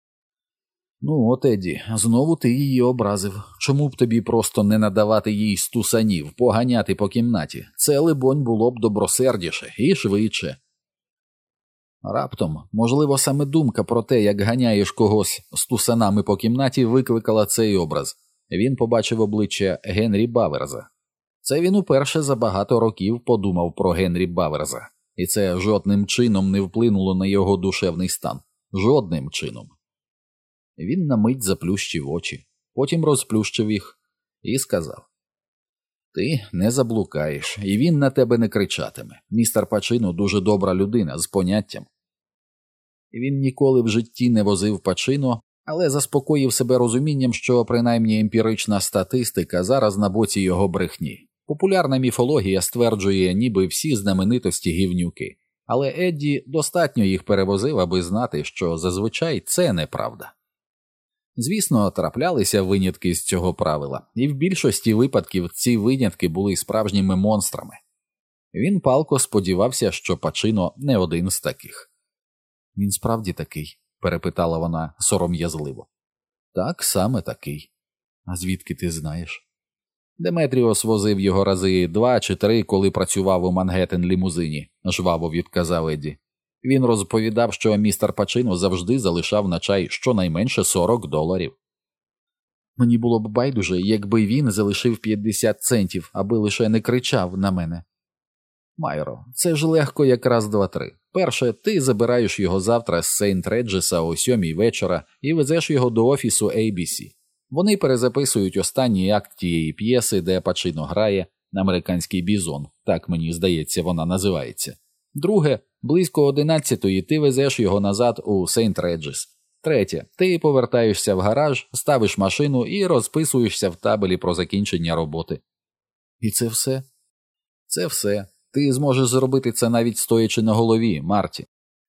«Ну от, Едді, знову ти її образив. Чому б тобі просто не надавати їй стусанів, поганяти по кімнаті? Це, либонь, було б добросердіше і швидше». Раптом, можливо, саме думка про те, як ганяєш когось стусанами по кімнаті, викликала цей образ. Він побачив обличчя Генрі Баверза. Це він уперше за багато років подумав про Генрі Баверза. І це жодним чином не вплинуло на його душевний стан. Жодним чином. Він на мить заплющив очі, потім розплющив їх і сказав: «Ти не заблукаєш, і він на тебе не кричатиме. Містер Пачино дуже добра людина, з поняттям». Він ніколи в житті не возив Пачино, але заспокоїв себе розумінням, що принаймні емпірична статистика зараз на боці його брехні. Популярна міфологія стверджує, ніби всі знаменитості гівнюки. Але Едді достатньо їх перевозив, аби знати, що зазвичай це неправда. Звісно, траплялися винятки з цього правила, і в більшості випадків ці винятки були справжніми монстрами. Він палко сподівався, що Пачино не один з таких. «Він справді такий?» – перепитала вона сором'язливо. «Так, саме такий. А звідки ти знаєш?» «Деметріос возив його рази два чи три, коли працював у Мангеттен-лімузині», – жваво відказав Едді. Він розповідав, що містер Пачино завжди залишав на чай щонайменше сорок доларів. «Мені було б байдуже, якби він залишив п'ятдесят центів, аби лише не кричав на мене». «Майро, це ж легко якраз два-три. Перше, ти забираєш його завтра з Сейнт-Реджеса о сьомій вечора і везеш його до офісу ей бі сі. Вони перезаписують останній акт тієї п'єси, де Пачино грає, «Американський бізон», так мені здається вона називається. Друге, близько одинадцятої ти везеш його назад у Сейнт-Реджес. Третє, ти повертаєшся в гараж, ставиш машину і розписуєшся в табелі про закінчення роботи». «І це все?» «Це все. Ти зможеш зробити це навіть стоячи на голові, Марті».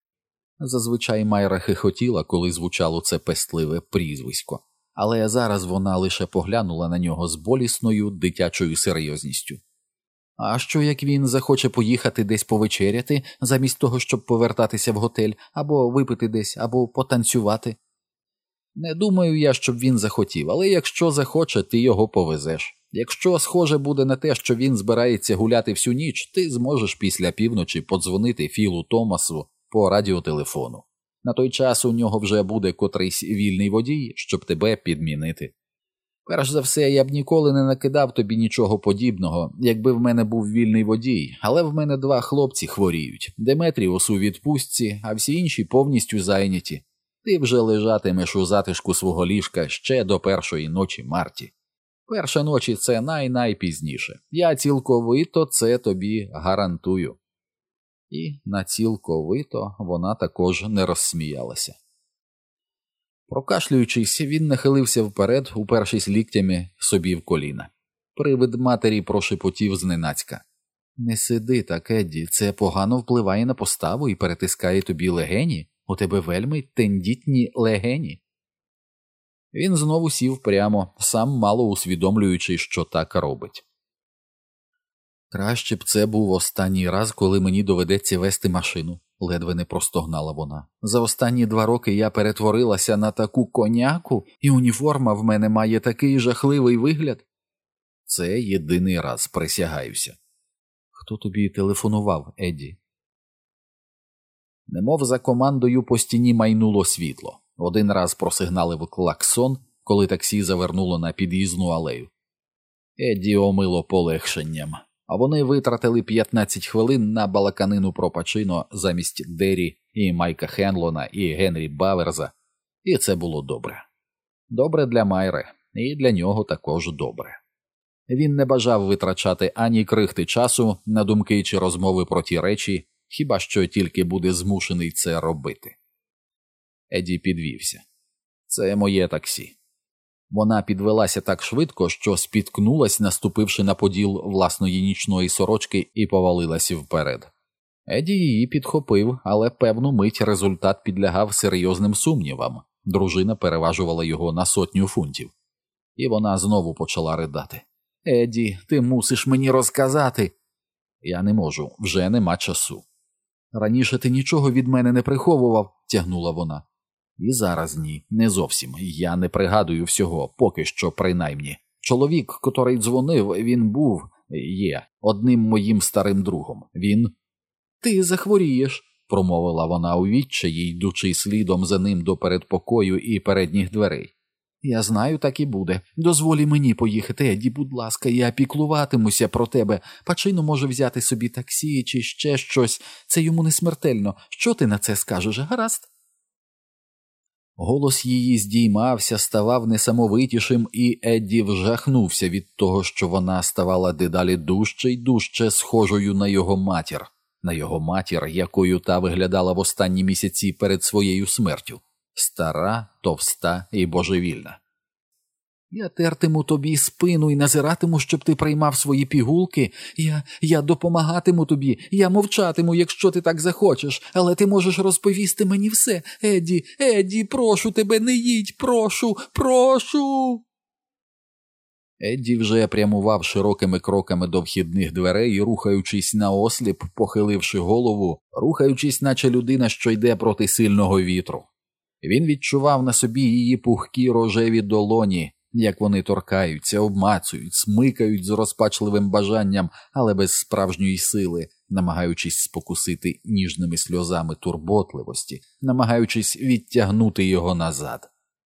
Зазвичай Майра хихотіла, коли звучало це пестливе прізвисько. Але зараз вона лише поглянула на нього з болісною дитячою серйозністю. «А що, як він захоче поїхати десь повечеряти, замість того, щоб повертатися в готель, або випити десь, або потанцювати?» «Не думаю я, щоб він захотів, але якщо захоче, ти його повезеш. Якщо схоже буде на те, що він збирається гуляти всю ніч, ти зможеш після півночі подзвонити Філу Томасу по радіотелефону. На той час у нього вже буде котрийсь вільний водій, щоб тебе підмінити. Перш за все, я б ніколи не накидав тобі нічого подібного, якби в мене був вільний водій, але в мене два хлопці хворіють. Деметріус у відпустці, а всі інші повністю зайняті. Ти вже лежатимеш у затишку свого ліжка ще до першої ночі, Марті. Перша ночі – це най-найпізніше. Я цілковито це тобі гарантую». І на цілковито вона також не розсміялася. Прокашлюючись, він нахилився вперед, упершись ліктями собі в коліна. Привид матері прошепотів зненацька: «Не сиди так, Едді, це погано впливає на поставу і перетискає тобі легені. У тебе вельми тендітні легені». Він знову сів прямо, сам мало усвідомлюючи, що так робить. Краще б це був останній раз, коли мені доведеться вести машину, ледве не простогнала вона. За останні два роки я перетворилася на таку коняку, і уніформа в мене має такий жахливий вигляд. Це єдиний раз, присягаюся. Хто тобі телефонував, Едді? Немов за командою по стіні майнуло світло. Один раз просигналив клаксон, коли таксі завернуло на під'їзну алею. Едді омило полегшенням, а вони витратили п'ятнадцять хвилин на балаканину про Пачино замість Деррі і Майка Хенлона і Генрі Баверза, і це було добре. Добре для Майри, і для нього також добре. Він не бажав витрачати ані крихти часу на думки чи розмови про ті речі, хіба що тільки буде змушений це робити. Едді підвівся. Це моє таксі. Вона підвелася так швидко, що спіткнулась, наступивши на поділ власної нічної сорочки, і повалилась вперед. Едді її підхопив, але певну мить результат підлягав серйозним сумнівам. Дружина переважувала його на сотню фунтів. І вона знову почала ридати. «Едді, ти мусиш мені розказати!» «Я не можу, вже нема часу». «Раніше ти нічого від мене не приховував», – тягнула вона. «І зараз ні, не зовсім. Я не пригадую всього, поки що принаймні. Чоловік, котрий дзвонив, він був, є, одним моїм старим другом. Він...» «Ти захворієш», – промовила вона у відчаї, йдучи слідом за ним до передпокою і передніх дверей. «Я знаю, так і буде. Дозволі мені поїхати, Едді, будь ласка, я піклуватимуся про тебе. Пачино може взяти собі таксі чи ще щось. Це йому не смертельно. Що ти на це скажеш, гаразд?» Голос її здіймався, ставав несамовитішим, і Едді вжахнувся від того, що вона ставала дедалі дужче й дужче схожою на його матір. На його матір, якою та виглядала в останні місяці перед своєю смертю. Стара, товста і божевільна. «Я тертиму тобі спину і назиратиму, щоб ти приймав свої пігулки. Я, я допомагатиму тобі, я мовчатиму, якщо ти так захочеш, але ти можеш розповісти мені все. Едді, Едді, прошу тебе, не їдь, прошу, прошу!» Едді вже прямував широкими кроками до вхідних дверей, рухаючись наосліп, похиливши голову, рухаючись, наче людина, що йде проти сильного вітру. Він відчував на собі її пухкі рожеві долоні, як вони торкаються, обмацують, смикають з розпачливим бажанням, але без справжньої сили, намагаючись спокусити ніжними сльозами турботливості, намагаючись відтягнути його назад.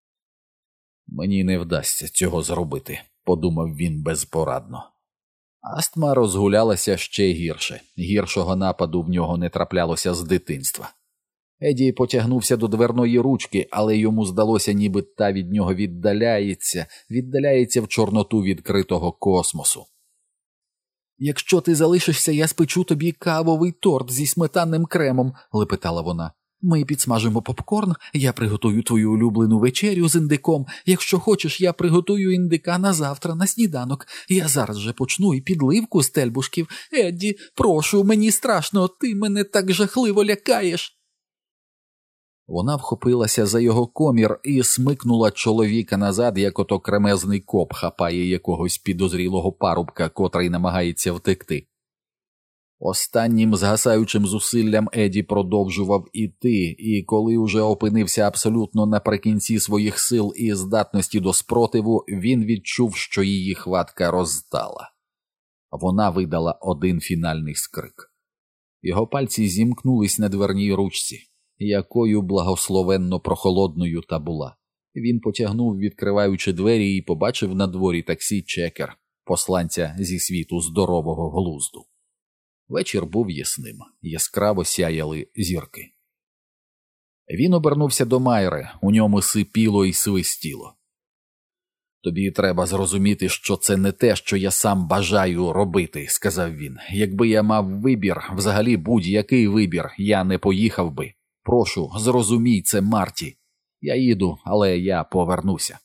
«Мені не вдасться цього зробити», – подумав він безпорадно. Астма розгулялася ще гірше, гіршого нападу в нього не траплялося з дитинства. Едді потягнувся до дверної ручки, але йому здалося, ніби та від нього віддаляється, віддаляється в чорноту відкритого космосу. «Якщо ти залишишся, я спечу тобі кавовий торт зі сметанним кремом», – лепетала вона. «Ми підсмажимо попкорн, я приготую твою улюблену вечерю з індиком. Якщо хочеш, я приготую індика на завтра, на сніданок. Я зараз же почну і підливку з тельбушків. Едді, прошу, мені страшно, ти мене так жахливо лякаєш». Вона вхопилася за його комір і смикнула чоловіка назад, як ото кремезний коп хапає якогось підозрілого парубка, котрий намагається втекти. Останнім згасаючим зусиллям Едді продовжував іти, і коли уже опинився абсолютно наприкінці своїх сил і здатності до спротиву, він відчув, що її хватка розтала. Вона видала один фінальний скрик. Його пальці зімкнулись на дверній ручці, якою благословенно прохолодною та була. Він потягнув, відкриваючи двері, і побачив на дворі таксі Чекер, посланця зі світу здорового глузду. Вечір був ясним, яскраво сяяли зірки. Він обернувся до Майри, у ньому сипіло і свистіло. «Тобі треба зрозуміти, що це не те, що я сам бажаю робити», – сказав він. «Якби я мав вибір, взагалі будь-який вибір, я не поїхав би. Прошу, зрозумій це, Марті. Я їду, але я повернуся».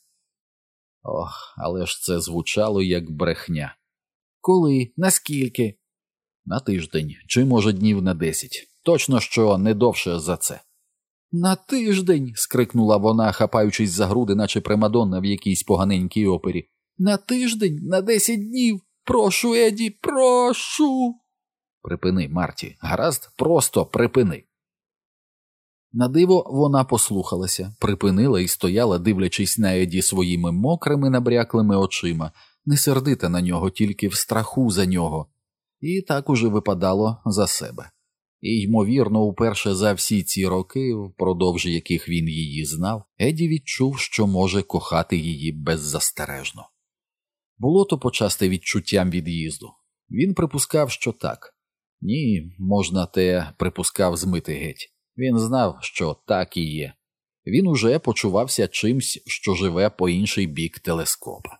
Ох, але ж це звучало як брехня. «Коли? Наскільки?» «На тиждень, чи, може, днів на десять. Точно, що не довше за це». «На тиждень!» – скрикнула вона, хапаючись за груди, наче примадонна в якійсь поганенькій опері. «На тиждень? На десять днів? Прошу, Еді, прошу!» «Припини, Марті, гаразд? Просто припини!» На диво вона послухалася, припинила і стояла, дивлячись на Еді своїми мокрими набряклими очима, не сердита на нього, тільки в страху за нього. І так уже випадало за себе. І, ймовірно, уперше за всі ці роки, впродовж яких він її знав, Еді відчув, що може кохати її беззастережно. Було то почасте відчуттям від'їзду. Він припускав, що так. Ні, можна те припускав змити геть. Він знав, що так і є. Він уже почувався чимсь, що живе по інший бік телескопа.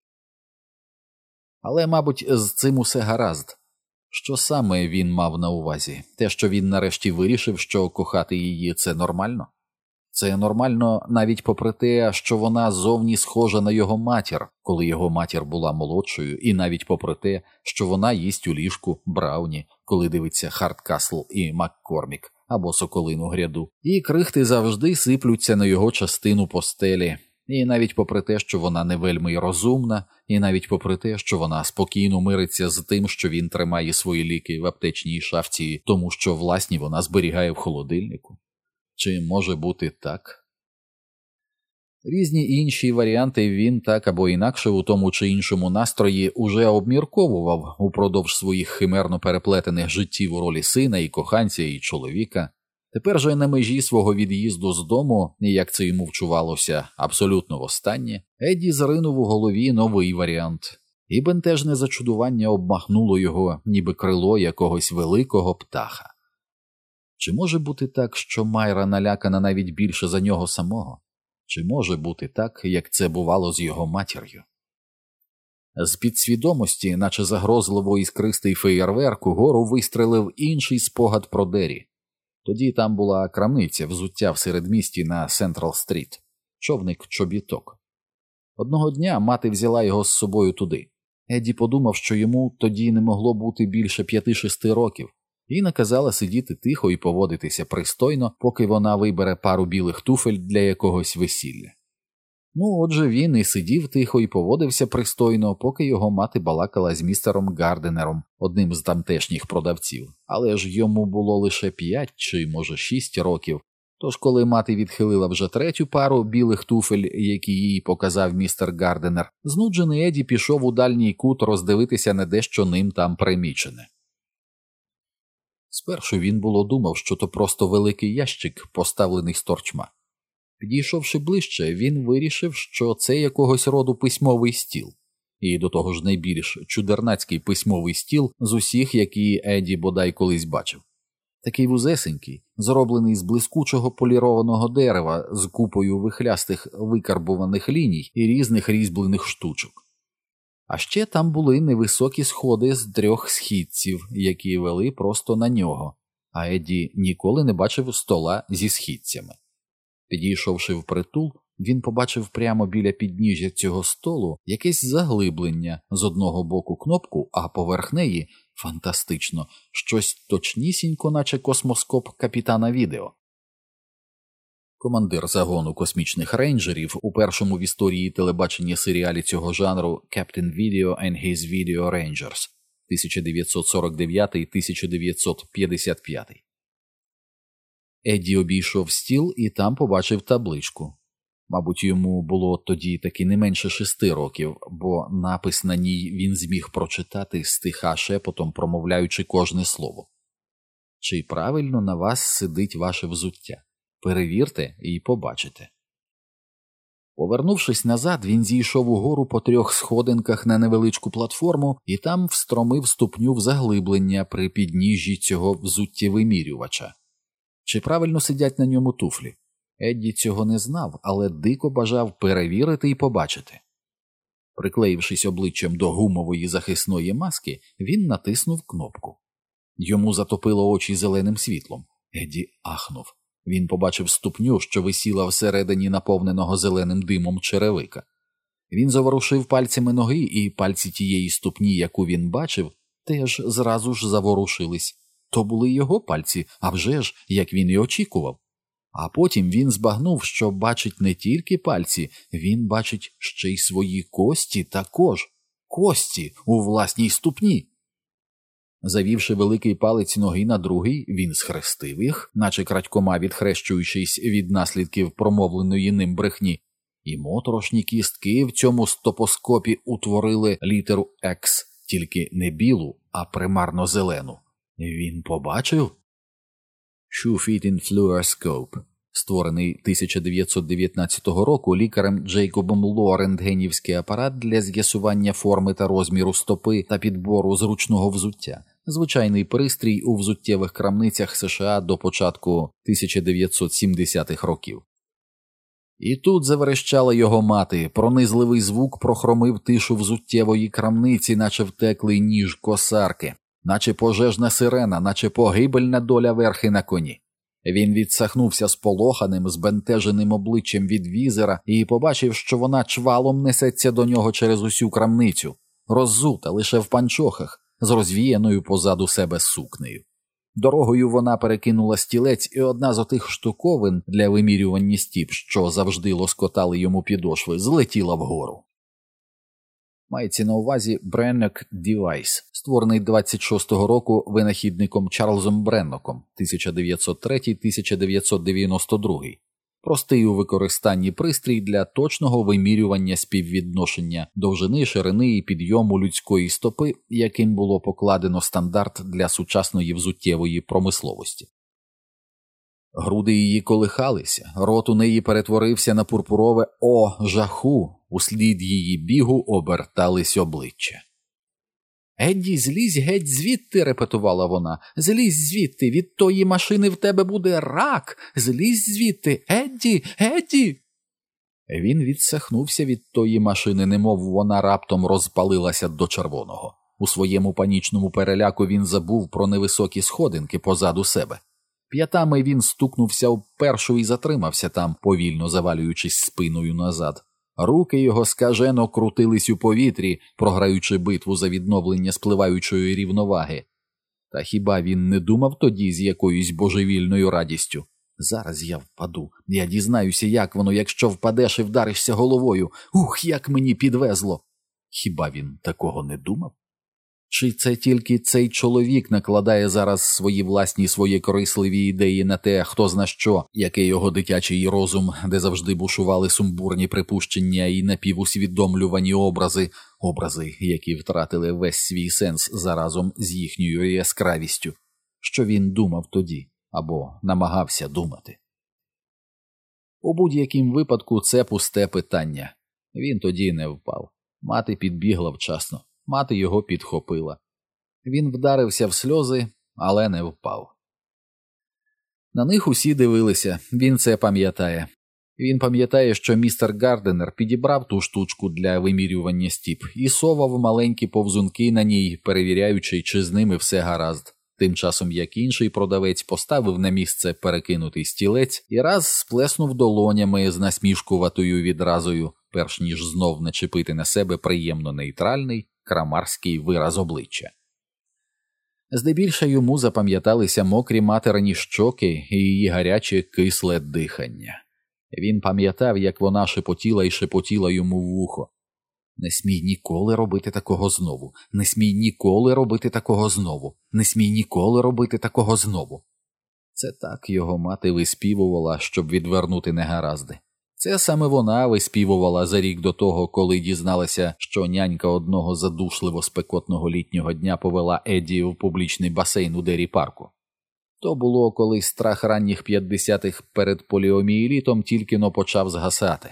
Але, мабуть, з цим усе гаразд. Що саме він мав на увазі? Те, що він нарешті вирішив, що кохати її – це нормально? Це нормально навіть попри те, що вона зовні схожа на його матір, коли його матір була молодшою, і навіть попри те, що вона їсть у ліжку Брауні, коли дивиться Хардкасл і Маккормік або Соколину гряду, і крихти завжди сиплються на його частину постелі. І навіть попри те, що вона не вельми й розумна, і навіть попри те, що вона спокійно мириться з тим, що він тримає свої ліки в аптечній шафці, тому що власні вона зберігає в холодильнику. Чи може бути так? Різні інші варіанти він так або інакше у тому чи іншому настрої уже обмірковував упродовж своїх химерно переплетених життів у ролі сина і коханця і чоловіка. Тепер же на межі свого від'їзду з дому, як це йому вчувалося абсолютно востаннє, Едді заринув у голові новий варіант. І бентежне зачудування обмахнуло його, ніби крило якогось великого птаха. Чи може бути так, що Майра налякана навіть більше за нього самого? Чи може бути так, як це бувало з його матір'ю? З підсвідомості, наче загрозливо іскристий феєрверк, угору вистрелив інший спогад про Дері. Тоді там була крамниця взуття в середмісті на Сентрал-стріт, човник-чобіток. Одного дня мати взяла його з собою туди. Едді подумав, що йому тоді не могло бути більше п'яти-шести років, і наказала сидіти тихо і поводитися пристойно, поки вона вибере пару білих туфель для якогось весілля. Ну, отже, він і сидів тихо і поводився пристойно, поки його мати балакала з містером Гарденером, одним з тамтешніх продавців. Але ж йому було лише п'ять чи, може, шість років. Тож, коли мати відхилила вже третю пару білих туфель, які їй показав містер Гарденер, знуджений Едді пішов у дальній кут роздивитися на дещо ним там примічене. Спершу він було думав, що то просто великий ящик, поставлений з торчма. Підійшовши ближче, він вирішив, що це якогось роду письмовий стіл. І до того ж найбільш чудернацький письмовий стіл з усіх, які Едді бодай колись бачив. Такий вузесенький, зроблений з блискучого полірованого дерева з купою вихлястих викарбуваних ліній і різних різьблених штучок. А ще там були невисокі сходи з трьох східців, які вели просто на нього, а Едді ніколи не бачив стола зі східцями. Підійшовши впритул, він побачив прямо біля підніжжя цього столу якесь заглиблення, з одного боку кнопку, а поверх неї, фантастично, щось точнісінько, наче космоскоп капітана Відео. Командир загону космічних рейнджерів у першому в історії телебачення серіалі цього жанру Captain Video and His Video Rangers тисяча дев'ятсот сорок дев'ятий - тисяча дев'ятсот п'ятдесят п'ятий. Едді обійшов стіл і там побачив табличку. Мабуть, йому було тоді таки не менше шести років, бо напис на ній він зміг прочитати стиха шепотом, промовляючи кожне слово. «Чи правильно на вас сидить ваше взуття? Перевірте і побачите». Повернувшись назад, він зійшов угору по трьох сходинках на невеличку платформу і там встромив ступню в заглиблення при підніжжі цього взуттєвимірювача. Чи правильно сидять на ньому туфлі? Едді цього не знав, але дико бажав перевірити і побачити. Приклеївшись обличчям до гумової захисної маски, він натиснув кнопку. Йому затопило очі зеленим світлом. Едді ахнув. Він побачив ступню, що висіла всередині наповненого зеленим димом черевика. Він заворушив пальцями ноги, і пальці тієї ступні, яку він бачив, теж зразу ж заворушились. То були його пальці, а вже ж, як він і очікував. А потім він збагнув, що бачить не тільки пальці, він бачить ще й свої кості також. кості у власній ступні. Завівши великий палець ноги на другий, він схрестив їх, наче крадькома відхрещуючись від наслідків промовленої ним брехні, і моторошні кістки в цьому стопоскопі утворили літеру «Екс», тільки не білу, а примарно зелену. Він побачив? Shoe-fit in fluoroscope, створений тисяча дев'ятсот дев'ятнадцятого року лікарем Джейкобом Ло рентгенівський апарат для з'ясування форми та розміру стопи та підбору зручного взуття. Звичайний пристрій у взуттєвих крамницях США до початку тисяча дев'ятсот сімдесятих років. І тут заверещала його мати, пронизливий звук прохромив тишу взуттєвої крамниці, наче втеклий ніж косарки, наче пожежна сирена, наче погибельна доля верхи на коні. Він відсахнувся сполоханим, збентеженим обличчям від візера і побачив, що вона чвалом несеться до нього через усю крамницю, роззута лише в панчохах, з розвіяною позаду себе сукнею. Дорогою вона перекинула стілець, і одна з отих штуковин для вимірювання стіп, що завжди лоскотали йому підошви, злетіла вгору. Мається на увазі Бреннок Девайс, створений двадцять шостого року винахідником Чарльзом Бренноком тисяча дев'ятсот третій - тисяча дев'ятсот дев'яносто другий. Простий у використанні пристрій для точного вимірювання співвідношення довжини, ширини і підйому людської стопи, яким було покладено стандарт для сучасної взуттєвої промисловості. Груди її колихалися, рот у неї перетворився на пурпурове «О, жаху», услід її бігу обертались обличчя. «Едді, злізь геть звідти», – репетувала вона, – «злізь звідти, від тої машини в тебе буде рак, злізь звідти, Едді, Едді». Він відсахнувся від тої машини, немов вона раптом розпалилася до червоного. У своєму панічному переляку він забув про невисокі сходинки позаду себе. П'ятами він стукнувся в першу і затримався там, повільно завалюючись спиною назад. Руки його скажено крутились у повітрі, програючи битву за відновлення спливаючої рівноваги. Та хіба він не думав тоді з якоюсь божевільною радістю? Зараз я впаду, я дізнаюся, як воно, якщо впадеш і вдаришся головою. Ух, як мені підвезло! Хіба він такого не думав? Чи це тільки цей чоловік накладає зараз свої власні свої корисливі ідеї на те, хто зна що, який його дитячий розум, де завжди бушували сумбурні припущення і напівусвідомлювані образи, образи, які втратили весь свій сенс заразом з їхньою яскравістю, що він думав тоді, або намагався думати. У будь-яким випадку це пусте питання. Він тоді не впав. Мати підбігла вчасно. Мати його підхопила. Він вдарився в сльози, але не впав. На них усі дивилися, він це пам'ятає. Він пам'ятає, що містер Гарденер підібрав ту штучку для вимірювання стіп і совав маленькі повзунки на ній, перевіряючи, чи з ними все гаразд. Тим часом як інший продавець поставив на місце перекинутий стілець і раз сплеснув долонями з насмішкуватою відразою, перш ніж знов начепити на себе приємно нейтральний, крамарський вираз обличчя. Здебільше йому запам'яталися мокрі материні щоки і її гаряче кисле дихання. Він пам'ятав, як вона шепотіла і шепотіла йому в вухо. «Не смій ніколи робити такого знову! Не смій ніколи робити такого знову! Не смій ніколи робити такого знову!» Це так його мати виспівувала, щоб відвернути негаразди. Це саме вона виспівувала за рік до того, коли дізналася, що нянька одного задушливо спекотного літнього дня повела Едді в публічний басейн у Дері-парку. То було, коли страх ранніх п'ятдесятих перед поліомієлітом тільки-но почав згасати.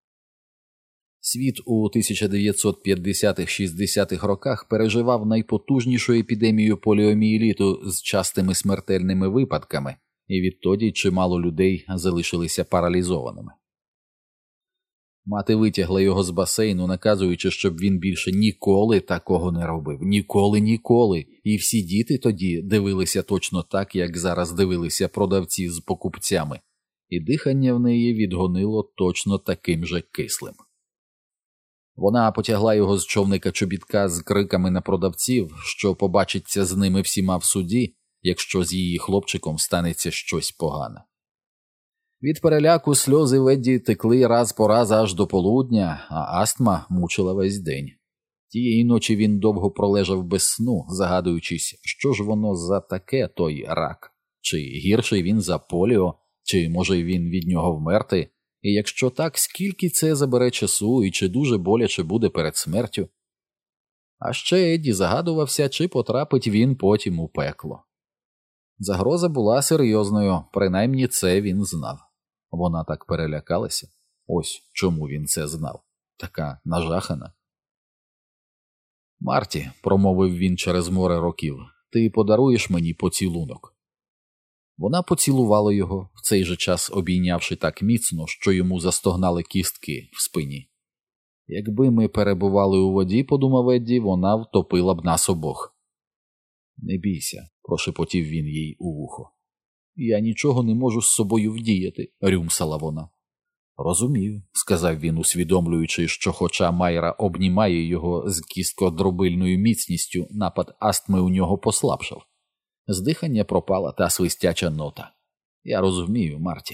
Світ у тисяча дев'ятсот п'ятдесятих - шістдесятих роках переживав найпотужнішу епідемію поліомієліту з частими смертельними випадками, і відтоді чимало людей залишилися паралізованими. Мати витягла його з басейну, наказуючи, щоб він більше ніколи такого не робив. Ніколи, ніколи. І всі діти тоді дивилися точно так, як зараз дивилися продавці з покупцями. І дихання в неї відгонило точно таким же кислим. Вона потягла його з човника чобітка з криками на продавців, що побачиться з ними всіма в суді, якщо з її хлопчиком станеться щось погане. Від переляку сльози в Едді текли раз по раз аж до полудня, а астма мучила весь день. Тієї ночі він довго пролежав без сну, загадуючись, що ж воно за таке той рак. Чи гірший він за поліо, чи може він від нього вмерти, і якщо так, скільки це забере часу і чи дуже боляче буде перед смертю. А ще Едді загадувався, чи потрапить він потім у пекло. Загроза була серйозною, принаймні це він знав. Вона так перелякалася. Ось чому він це знав. Така нажахана. «Марті», – промовив він через море років, – «ти подаруєш мені поцілунок». Вона поцілувала його, в цей же час обійнявши так міцно, що йому застогнали кістки в спині. «Якби ми перебували у воді, – подумав Едді, – вона втопила б нас обох». «Не бійся», – прошепотів він їй у вухо. «Я нічого не можу з собою вдіяти», – рюмсала вона. «Розумію», – сказав він, усвідомлюючи, що хоча Майра обнімає його з кісткодробильною міцністю, напад астми у нього послабшав. З дихання пропала та свистяча нота. «Я розумію, Марті».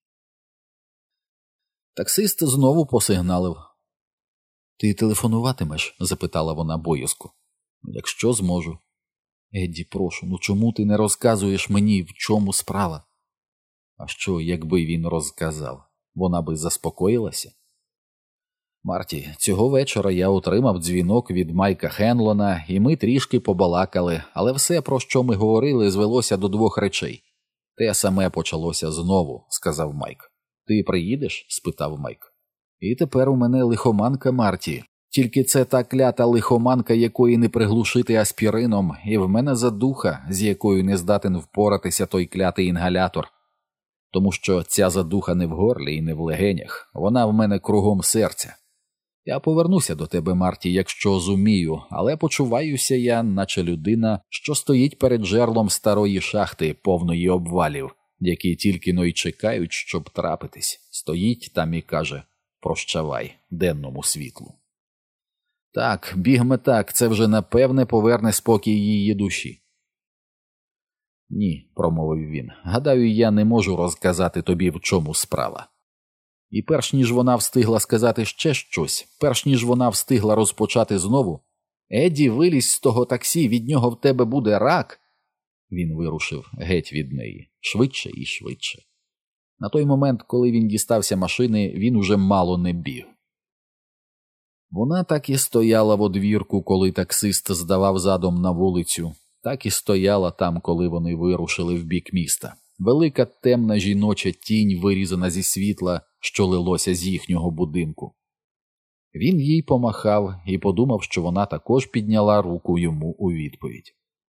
Таксист знову посигналив. «Ти телефонуватимеш?» – запитала вона боязко. «Якщо зможу». «Едді, прошу, ну чому ти не розказуєш мені, в чому справа?» А що, якби він розказав? Вона би заспокоїлася? «Марті, цього вечора я отримав дзвінок від Майка Хенлона, і ми трішки побалакали, але все, про що ми говорили, звелося до двох речей. Те саме почалося знову», – сказав Майк. «Ти приїдеш?» – спитав Майк. «І тепер у мене лихоманка, Марті. Тільки це та клята лихоманка, якої не приглушити аспірином, і в мене задуха, з якою не здатен впоратися той клятий інгалятор. Тому що ця задуха не в горлі і не в легенях, вона в мене кругом серця. Я повернуся до тебе, Марті, якщо зумію, але почуваюся я, наче людина, що стоїть перед жерлом старої шахти, повної обвалів, які тільки-но й чекають, щоб трапитись. Стоїть там і каже: прощавай денному світлу». Так, бігме так, це вже напевне поверне спокій її душі. «Ні», – промовив він, – «гадаю, я не можу розказати тобі, в чому справа». І перш ніж вона встигла сказати ще щось, перш ніж вона встигла розпочати знову: «Едді, вилізь з того таксі, від нього в тебе буде рак», він вирушив геть від неї, швидше і швидше. На той момент, коли він дістався машини, він уже мало не біг. Вона так і стояла в одвірку, коли таксист здавав задом на вулицю, так і стояла там, коли вони вирушили в бік міста. Велика темна жіноча тінь, вирізана зі світла, що лилося з їхнього будинку. Він їй помахав і подумав, що вона також підняла руку йому у відповідь.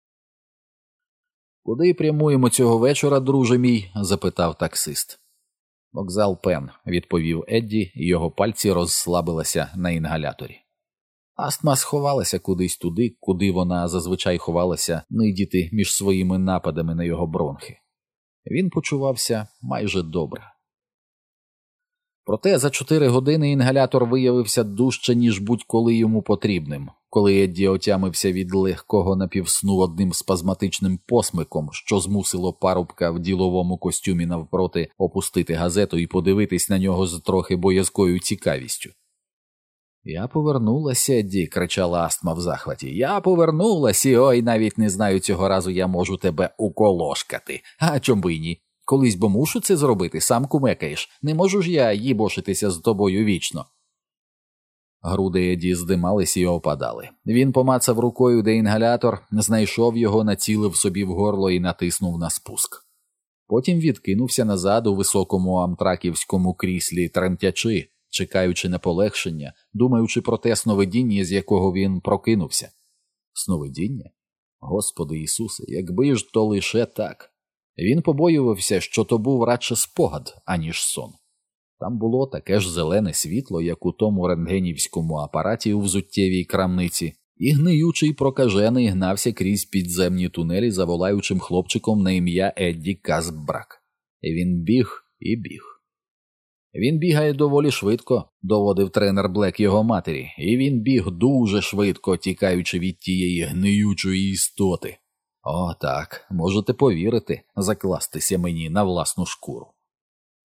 «Куди прямуємо цього вечора, друже мій?» – запитав таксист. «Вокзал Пен», – відповів Едді, і його пальці розслабилися на інгаляторі. Астма сховалася кудись туди, куди вона зазвичай ховалася нидіти між своїми нападами на його бронхи. Він почувався майже добре. Проте за чотири години інгалятор виявився дужче, ніж будь-коли йому потрібним. Коли Едді отямився від легкого напівсну одним спазматичним посмиком, що змусило парубка в діловому костюмі навпроти опустити газету і подивитись на нього з трохи боязкою цікавістю. «Я повернулася, Едді!» – кричала Астма в захваті. «Я повернулася, і ой, навіть не знаю, цього разу я можу тебе уколошкати. А чом би й ні? Колись бо мушу це зробити, сам кумекаєш. Не можу ж я їбошитися з тобою вічно». Груди Едді здимались і опадали. Він помацав рукою, де інгалятор, знайшов його, націлив собі в горло і натиснув на спуск. Потім відкинувся назад у високому амтраківському кріслі, тремтячи, чекаючи на полегшення, думаючи про те сновидіння, з якого він прокинувся. Сновидіння? Господи Ісусе, якби ж то лише так. Він побоювався, що то був радше спогад, аніж сон. Там було таке ж зелене світло, як у тому рентгенівському апараті у взуттєвій крамниці, і гниючий прокажений гнався крізь підземні тунелі за волаючим хлопчиком на ім'я Едді Казбрак. І він біг і біг. «Він бігає доволі швидко», – доводив тренер Блек його матері, і він біг дуже швидко, тікаючи від тієї гниючої істоти. О, так, можете повірити, закластися мені на власну шкуру.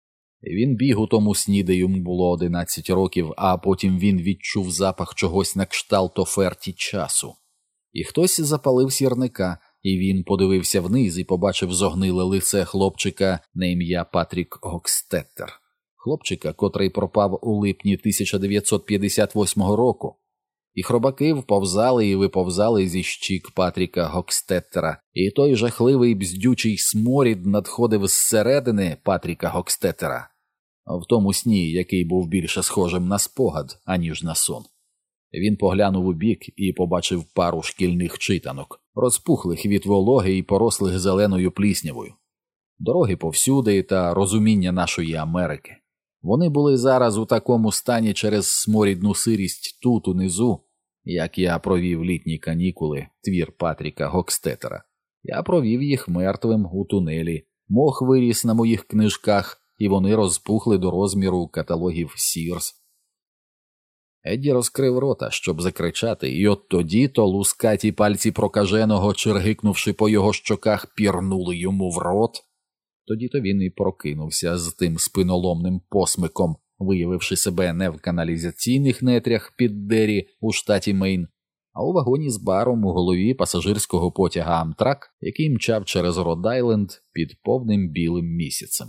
Він біг у тому сні, де йому було одинадцять років, а потім він відчув запах чогось на кшталт оферті часу. І хтось запалив сірника, і він подивився вниз і побачив зогниле лице хлопчика на ім'я Патрік Гокстеттер. Хлопчика, котрий пропав у липні тисяча дев'ятсот п'ятдесят восьмого року. І хробаки вповзали і виповзали зі щік Патріка Гокстеттера, і той жахливий бздючий сморід надходив зсередини Патріка Гокстеттера, в тому сні, який був більше схожим на спогад, аніж на сон. Він поглянув у бік і побачив пару шкільних читанок, розпухлих від вологи і порослих зеленою пліснявою. Дороги повсюди та розуміння нашої Америки. Вони були зараз у такому стані через сморідну сирість тут, унизу, як я провів літні канікули, твір Патріка Гокстеттера. Я провів їх мертвим у тунелі, мох виріс на моїх книжках, і вони розпухли до розміру каталогів Сірс. Едді розкрив рота, щоб закричати, і от тоді-то лускаті пальці прокаженого, чергикнувши по його щоках, пірнули йому в рот. Тоді-то він і прокинувся з тим спиноломним посмиком, виявивши себе не в каналізаційних нетрях під Дері у штаті Мейн, а у вагоні з баром у голові пасажирського потяга Амтрак, який мчав через Род-Айленд під повним білим місяцем.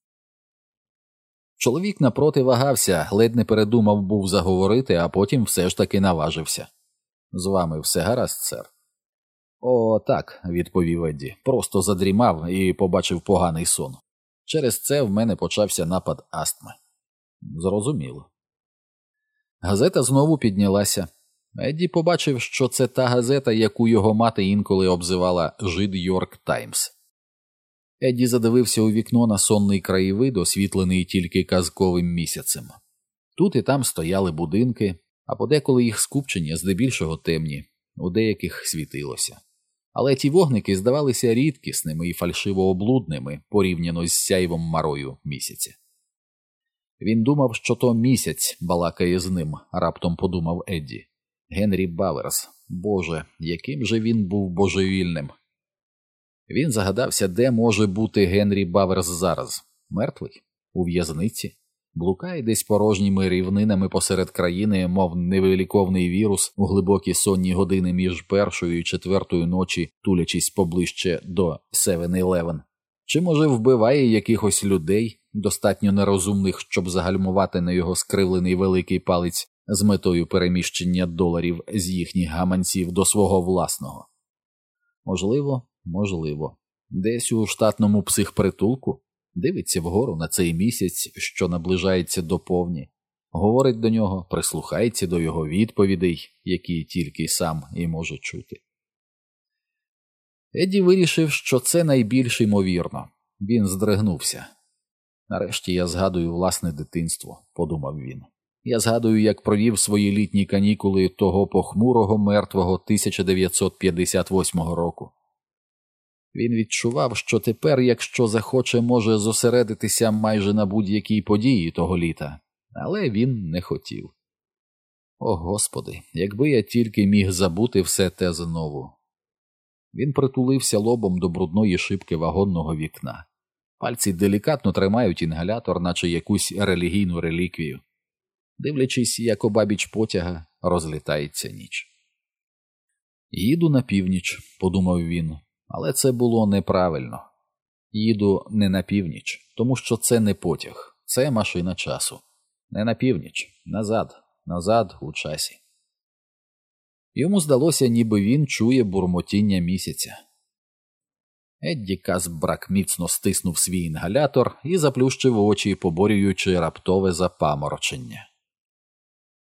Чоловік напроти вагався, ледь не передумав був заговорити, а потім все ж таки наважився. «З вами все гаразд, сер?» «О, так», – відповів Едді, – «просто задрімав і побачив поганий сон. Через це в мене почався напад астми». «Зрозуміло». Газета знову піднялася. Едді побачив, що це та газета, яку його мати інколи обзивала «Жид Йорк Таймс». Едді задивився у вікно на сонний краєвид, освітлений тільки казковим місяцем. Тут і там стояли будинки, а подеколи їх скупчення здебільшого темні, у деяких світилося. Але ті вогники здавалися рідкісними і фальшиво-облудними порівняно з сяйвом марою місяця. Він думав, що то місяць балакає з ним, раптом подумав Едді. Генрі Баверс. Боже, яким же він був божевільним. Він загадався, де може бути Генрі Баверс зараз. Мертвий? У в'язниці? Блукає десь порожніми рівнинами посеред країни, мов невиліковний вірус у глибокі сонні години між першою і четвертою ночі, тулячись поближче до севен-Елевен. Чи, може, вбиває якихось людей, достатньо нерозумних, щоб загальмувати на його скривлений великий палець з метою переміщення доларів з їхніх гаманців до свого власного? Можливо, можливо. Десь у штатному психпритулку дивиться вгору на цей місяць, що наближається до повні, говорить до нього, прислухається до його відповідей, які тільки сам і може чути. Едді вирішив, що це найбільш ймовірно. Він здригнувся. Нарешті я згадую власне дитинство, подумав він. Я згадую, як провів свої літні канікули того похмурого мертвого тисяча дев'ятсот п'ятдесят восьмого року. Він відчував, що тепер, якщо захоче, може зосередитися майже на будь-якій події того літа, але він не хотів. О, Господи, якби я тільки міг забути все те знову. Він притулився лобом до брудної шибки вагонного вікна. Пальці делікатно тримають інгалятор, наче якусь релігійну реліквію. Дивлячись, як обабіч потяга, розлітається ніч. «Їду на північ», – подумав він, але це було неправильно. Їду не на північ, тому що це не потяг, це машина часу. Не на північ, назад, назад у часі. Йому здалося, ніби він чує бурмотіння місяця. Едді Касбрак міцно стиснув свій інгалятор і заплющив очі, поборюючи раптове запаморочення.